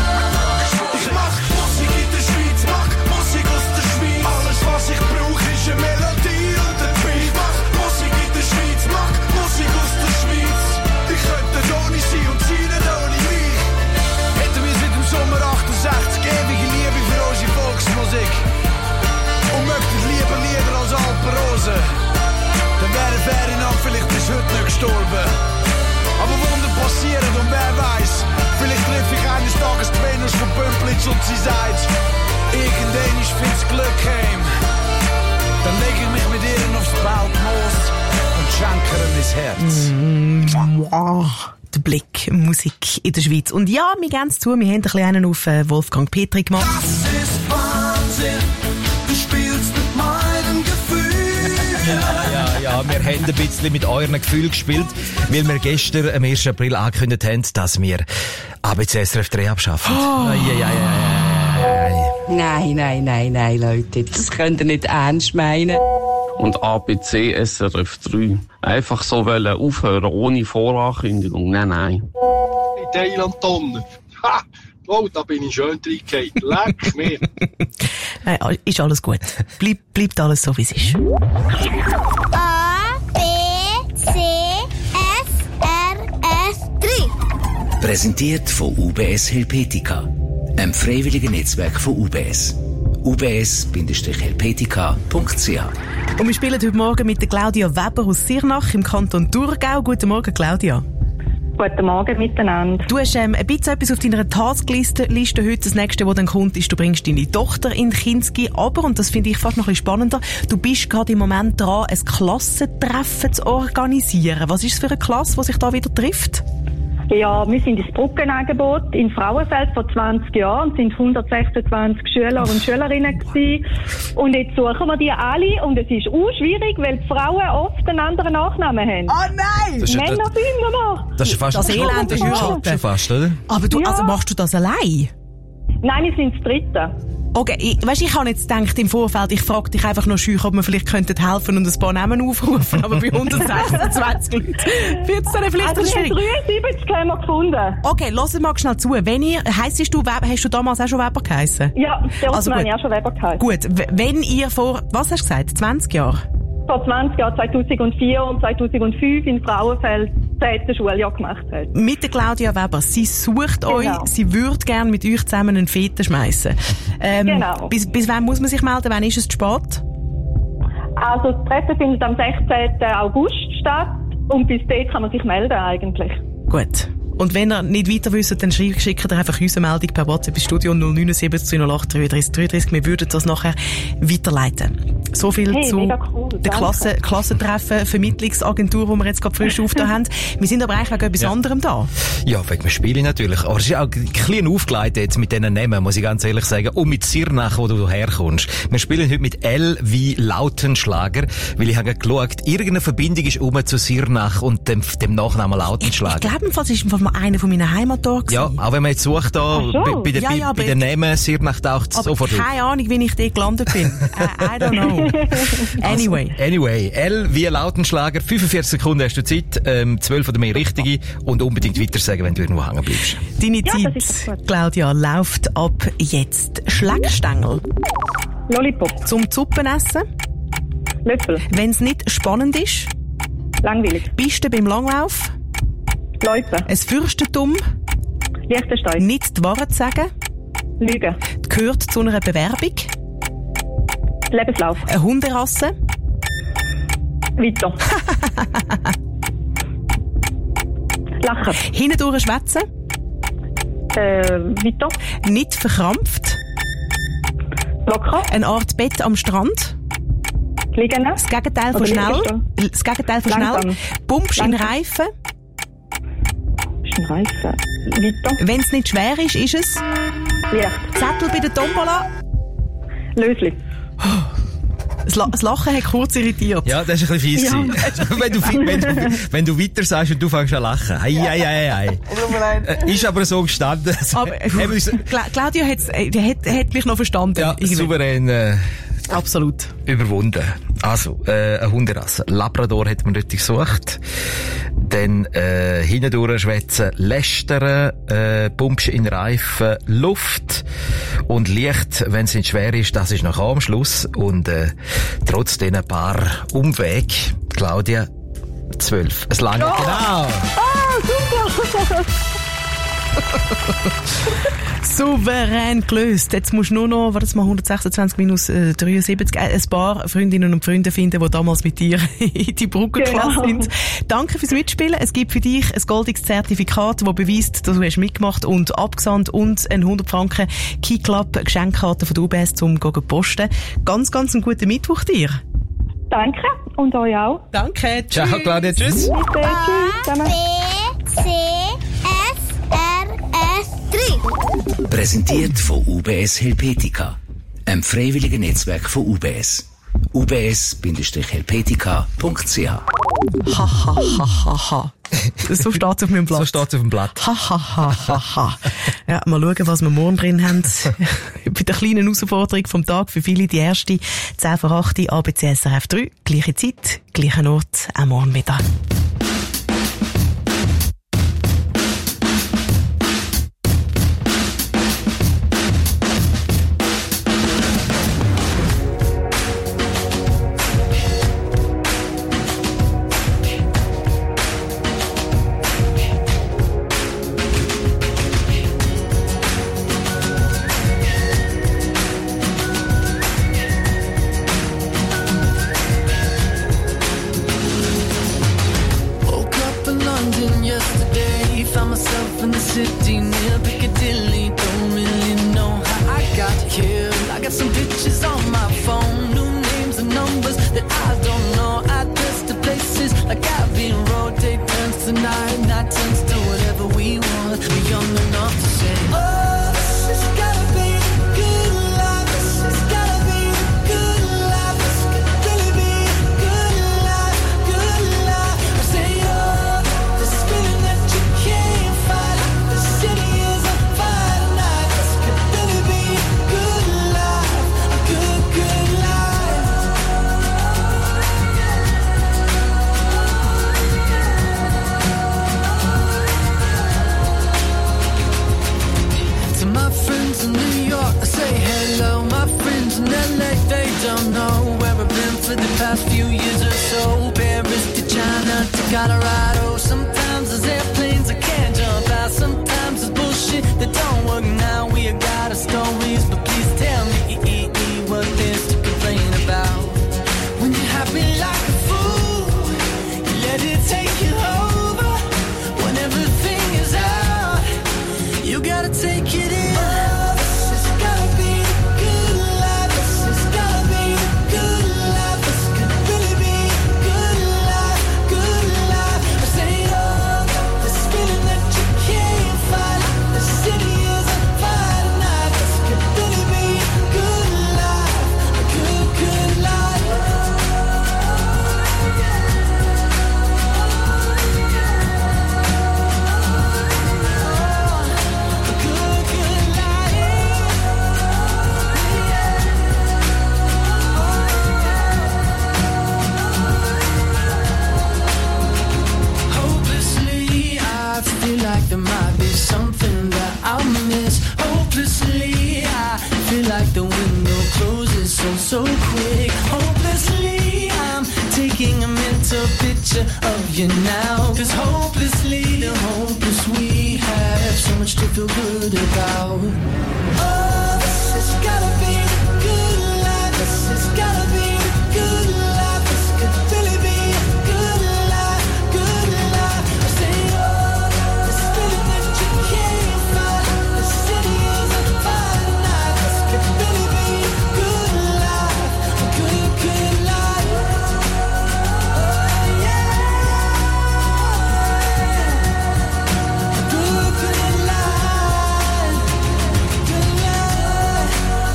Ich mach Musik in der Schweiz, mach Musik aus der Schweiz. Alles was ich brauche ist eine Melodie und ein Beat. Mach Musik in der Schweiz, mach Musik aus der Schweiz. Ich könnte ohne sie und sie nicht ohne mich. Hätten wir seit dem Sommer achtundsechzig ewige Liebe für unsere Volksmusik und möchten lieber Lieder als Alpenrose, dann wäre Ferdinand vielleicht bis heute nicht gestorben. Aber Wunder passieren und wer weiß, vielleicht treffe ich eines Tages die Venus von Pümplitz und sie sagt, irgendwann ist find's Glück heim. Dann lege ich mich mit ihr aufs Beltmoos und schenke ihr mein Herz. Mm, wow. Der Blick, Musik in der Schweiz. Und ja, wir geben es zu, wir haben ein bisschen einen auf äh, Wolfgang Petri gemacht. Das ist Wahnsinn, du spielst mit meinem Gefühl. Ja, ja, ja, wir haben ein bisschen mit euren Gefühlen gespielt, weil wir gestern am ersten April angekündigt haben, dass wir A B C S R F drei abschaffen. Oh. Ja, ja, ja, ja, ja. Nein, nein, nein, nein, Leute, das könnt ihr nicht ernst meinen. Und A B C S R F drei einfach so wollen aufhören, ohne Vorankündigung. Nein, nein. In Thailand Tonnen. Ha! Oh, da bin ich schön reingefallen. Leck mir. Nein, ist alles gut. Bleib, bleibt alles so, wie es ist. A, B, C, S, R, F drei. Präsentiert von U B S Helpetica, einem freiwilligen Netzwerk von U B S. u b s helpetica punkt c h. Und wir spielen heute Morgen mit der Claudia Weber aus Sirnach im Kanton Thurgau. Guten Morgen, Claudia. Guten Morgen miteinander. Du hast ähm, ein bisschen etwas auf deiner Taskliste Liste heute. Das nächste, was dann kommt, ist, du bringst deine Tochter in Kinski. Aber, und das finde ich fast noch ein bisschen spannender, du bist gerade im Moment dran, ein Klassentreffen zu organisieren. Was ist es für eine Klasse, die sich da wieder trifft? Ja, wir sind ins Brückenangebot in Frauenfeld vor zwanzig Jahren und sind hundertsechsundzwanzig Schüler und Schülerinnen gewesen. Und jetzt suchen wir die alle und es ist auch schwierig, weil die Frauen oft einen anderen Nachnamen haben. Oh nein! Das Männer finden wir. Das ist fast das Elend ist schon fast, oder? Aber du, ja. also machst du das allein? Nein, wir sind das Dritte. Okay, ich, weißt, ich habe jetzt gedacht im Vorfeld, ich frage dich einfach noch schüch, ob wir vielleicht könnten helfen und ein paar Namen aufrufen, aber bei hundertsechsundzwanzig Leuten wird es dann vielleicht also schwierig. dreiundsiebzig haben wir gefunden. Okay, lass mal schnell zu. Wenn ihr, heissest du, hast du damals auch schon Weber geheissen? Ja, der also habe ich auch schon Weber geheissen. Gut, wenn ihr vor, was hast du gesagt, zwanzig Jahren? Vor zwanzig Jahren, zweitausendvier und zweitausendfünf in Frauenfeld zehnten Schuljahr gemacht hat. Mit der Claudia Weber. Sie sucht Genau. euch, sie würde gerne mit euch zusammen einen Fete schmeißen. Ähm, Genau. Bis, bis wann muss man sich melden? Wann ist es zu spät? Also das Treffen findet am sechzehnten August statt und bis dort kann man sich melden eigentlich. Gut. Und wenn ihr nicht weiter wisst, dann schickt ihr einfach unsere Meldung per WhatsApp ins Studio null neun sieben null acht drei drei drei drei. Wir würden das nachher weiterleiten. So viel Hey, zu mega cool, der danke. Klasse, Klassentreffen, Vermittlungsagentur, die wir jetzt gerade frisch aufgetan haben. Wir sind aber eigentlich wegen etwas Ja. anderem da. Ja, wegen dem Spiel natürlich. Aber es ist auch ein bisschen aufgeleitet jetzt mit diesen Namen, muss ich ganz ehrlich sagen. Und mit Sirnach, wo du herkommst. Wir spielen heute mit L wie Lautenschlager, weil ich habe geschaut, irgendeine Verbindung ist um zu Sirnach und dem, dem Nachnamen Lautenschlager. Ich glaube, es ist mal einer von meinen Heimatdorf gewesen. Ja, auch wenn man jetzt sucht da, Ach so. bei, bei, den- Ja, ja, bei aber- den Namen Sirnach taucht es Aber sofort auf. keine Ahnung, wie ich dort gelandet bin. I, I don't know. Anyway. Also, anyway, L wie Lautenschlager, fünfundvierzig Sekunden hast du Zeit, ähm, zwölf oder mehr richtige und unbedingt weiter sagen, wenn du irgendwo hängen bleibst. Deine Ja, das ist doch Zeit, gut. Claudia, läuft ab jetzt. Schleckstängel. Lollipop. Zum Suppenessen. Löffel. Wenn es nicht spannend ist. Langweilig. Piste beim Langlauf. Läufen. Ein Fürstentum. Liechtenstein. Nicht die Wahrheit sagen. Lügen. Gehört zu einer Bewerbung. Lebenslauf. Eine Hunderasse. Weiter. Lachen. Hindurch schwätzen. Äh, weiter. Nicht verkrampft. Locker. Eine Art Bett am Strand. Liegen. Das Gegenteil von Oder schnell. Liegestuhl. Das Gegenteil von schnell. Langsam. Pumpst in Langsam. Reifen. Reifen. Weiter. Wenn es nicht schwer ist, ist es. Leicht. Zettel bei der Tombola. Lösli. Das, La das Lachen hat kurz irritiert. Ja, das ist ein bisschen fies. Ja, gewesen. wenn, du, wenn, du, wenn du weiter sagst und du fängst an lachen. Ei, ei, ei, ei. Äh, Ist aber so gestanden. Aber Haben wir- Cla Claudia hat's, äh, hat, hat mich noch verstanden. ja, Irgendwie. souverän äh, Absolut. überwunden. Also, äh, eine Hunderasse. Labrador hat man dort gesucht. Dann äh, hindurch schwätzen, lästern, äh, pumpst in Reifen, Luft und Licht, wenn es nicht schwer ist, das ist noch am Schluss. Und äh, trotzdem ein paar Umwege. Claudia, zwölf. Es lange, Ja. genau. Ah, super. Souverän gelöst. Jetzt musst du nur noch, warte mal, hundertsechsundzwanzig minus äh, dreiundsiebzig, äh, ein paar Freundinnen und Freunde finden, die damals mit dir in die Brücke Genau. gefasst sind. Danke fürs Mitspielen. Es gibt für dich ein goldiges Zertifikat, das beweist, dass du hast mitgemacht und abgesandt und ein hundert Franken Key Club Geschenkkarte von der U B S zum Gehen posten. Ganz, ganz einen guten Mittwoch dir. Danke. Und euch auch. Danke. Ciao, Claudia. Tschüss. Bitte. Tschüss. Zusammen. B, C, S, R, S, drei. Präsentiert von U B S Helpetica, einem freiwilligen Netzwerk von U B S. u b s helpetica punkt c h. Ha, ha, ha, ha, ha. So steht es auf meinem Blatt. So steht es auf dem Blatt. Ha, ha, ha, ha, ha. Ja, mal schauen, was wir morgen drin haben. Bei der kleinen Herausforderung vom Tag für viele die erste, zehn vor acht, A B C S R F drei. Gleiche Zeit, gleicher Ort, auch morgen wieder. Woke up in London yesterday. Found myself in the city near Piccadilly. Don't really know how I got here. I got some pictures on my phone, new names and numbers that I don't know. Address to places like Abbey Road. Take turns tonight, night turns to whatever we want. We're young enough to say, oh, this has gotta be the good life. This has gotta be the good life. This could really be the good life, good life. I say, oh, this feeling that you can't fight. The city is on fire tonight. This could really be a good life, a good, good life. To my friends in New York, I say hello. My friends in L A, they don't know where I've been for the past few years or so. Paris to China to Colorado. Sometimes so, so quick. Hopelessly, I'm taking a mental picture of you now. Cause hopelessly, the hopeless we have so much to feel good about. Oh, this has gotta be the good life. This has gotta be the good life. This could really be a good life, good life. I say, oh, this feeling that you can't find. The city is a fine night. This could really be a good life, a good, good life. Oh, yeah. A good, good life. Good life.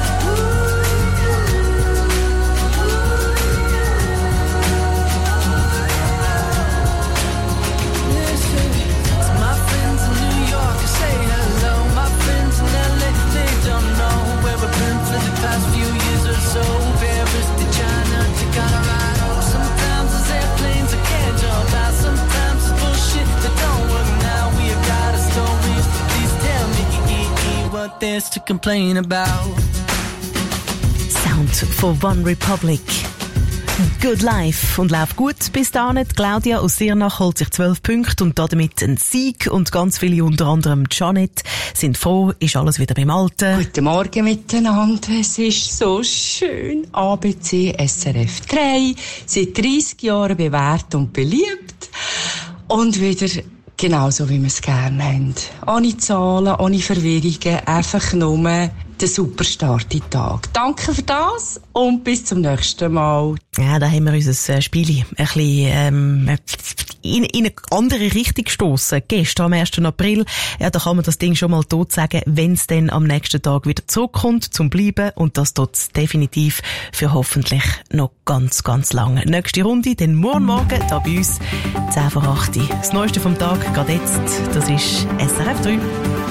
Listen, to my friends in New York, I say hello. My friends in L A, they don't know where we've been for the past few years or so. Paris to China to Colorado. Sometimes there's airplanes I can't jump out. Sometimes it's bullshit that don't work now. We have got a story. Please tell me what there's to complain about. Sound von One Republic. Good Life und läuft gut bis dahin. Claudia aus Sirnach holt sich zwölf Punkte und damit einen Sieg. Und ganz viele, unter anderem Janet, sind froh, ist alles wieder beim Alten. Guten Morgen miteinander. Es ist so schön. A B C S R F drei. Seit dreissig Jahren bewährt und beliebt. Und wieder genauso, wie wir es gerne haben. Ohne Zahlen, ohne Verwirrungen. Einfach nur der super Start in den Tag. Danke für das und bis zum nächsten Mal. Ja, da haben wir unser Spiel ein bisschen ähm, in, in eine andere Richtung gestossen. Gestern, am ersten April, ja, da kann man das Ding schon mal tot sagen, wenn es dann am nächsten Tag wieder zurückkommt zum Bleiben. Und das tut es definitiv für hoffentlich noch ganz, ganz lange. Nächste Runde, dann morgen Morgen, da bei uns, zehn vor acht. Das Neueste vom Tag, gerade jetzt, das ist S R F drei.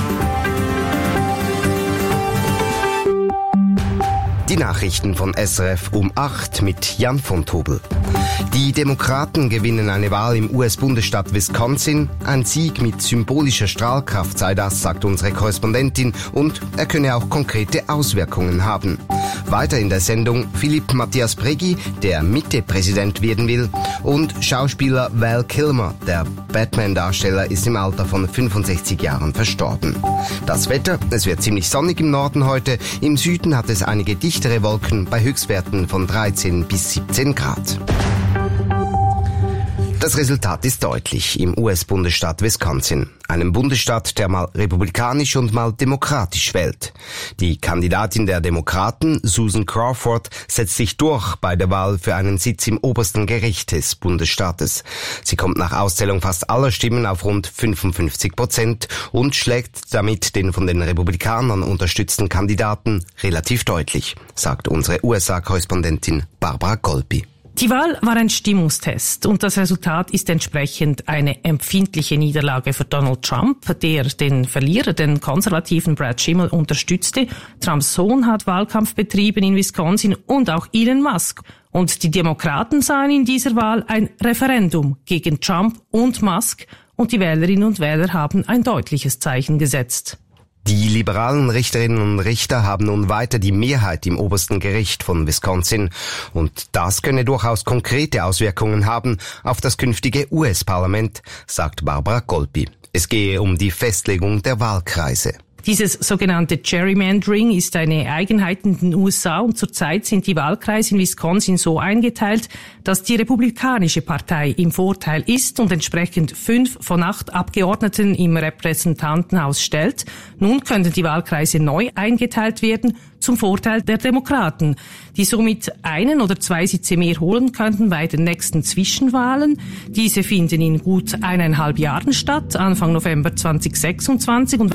Die Nachrichten von S R F um acht mit Jan von Tobel. Die Demokraten gewinnen eine Wahl im U S-Bundesstaat Wisconsin. Ein Sieg mit symbolischer Strahlkraft sei das, sagt unsere Korrespondentin, und er könne auch konkrete Auswirkungen haben. Weiter in der Sendung Philipp Matthias Bregui, der Mitte-Präsident werden will, und Schauspieler Val Kilmer, der Batman-Darsteller, ist im Alter von fünfundsechzig Jahren verstorben. Das Wetter, es wird ziemlich sonnig im Norden heute, im Süden hat es einige dichtere Wolken bei Höchstwerten von dreizehn bis siebzehn Grad. Das Resultat ist deutlich im U S-Bundesstaat Wisconsin, einem Bundesstaat, der mal republikanisch und mal demokratisch wählt. Die Kandidatin der Demokraten, Susan Crawford, setzt sich durch bei der Wahl für einen Sitz im obersten Gericht des Bundesstaates. Sie kommt nach Auszählung fast aller Stimmen auf rund fünfundfünfzig Prozent und schlägt damit den von den Republikanern unterstützten Kandidaten relativ deutlich, sagt unsere U S A-Korrespondentin Barbara Golpi. Die Wahl war ein Stimmungstest und das Resultat ist entsprechend eine empfindliche Niederlage für Donald Trump, der den Verlierer, den konservativen Brad Schimmel, unterstützte. Trumps Sohn hat Wahlkampf betrieben in Wisconsin und auch Elon Musk. Und die Demokraten sahen in dieser Wahl ein Referendum gegen Trump und Musk und die Wählerinnen und Wähler haben ein deutliches Zeichen gesetzt. Die liberalen Richterinnen und Richter haben nun weiter die Mehrheit im obersten Gericht von Wisconsin und das könne durchaus konkrete Auswirkungen haben auf das künftige U S-Parlament, sagt Barbara Golpi. Es gehe um die Festlegung der Wahlkreise. Dieses sogenannte Gerrymandering ist eine Eigenheit in den U S A und zurzeit sind die Wahlkreise in Wisconsin so eingeteilt, dass die Republikanische Partei im Vorteil ist und entsprechend fünf von acht Abgeordneten im Repräsentantenhaus stellt. Nun können die Wahlkreise neu eingeteilt werden zum Vorteil der Demokraten, die somit einen oder zwei Sitze mehr holen könnten bei den nächsten Zwischenwahlen. Diese finden in gut eineinhalb Jahren statt, Anfang November zweitausendsechsundzwanzig. Und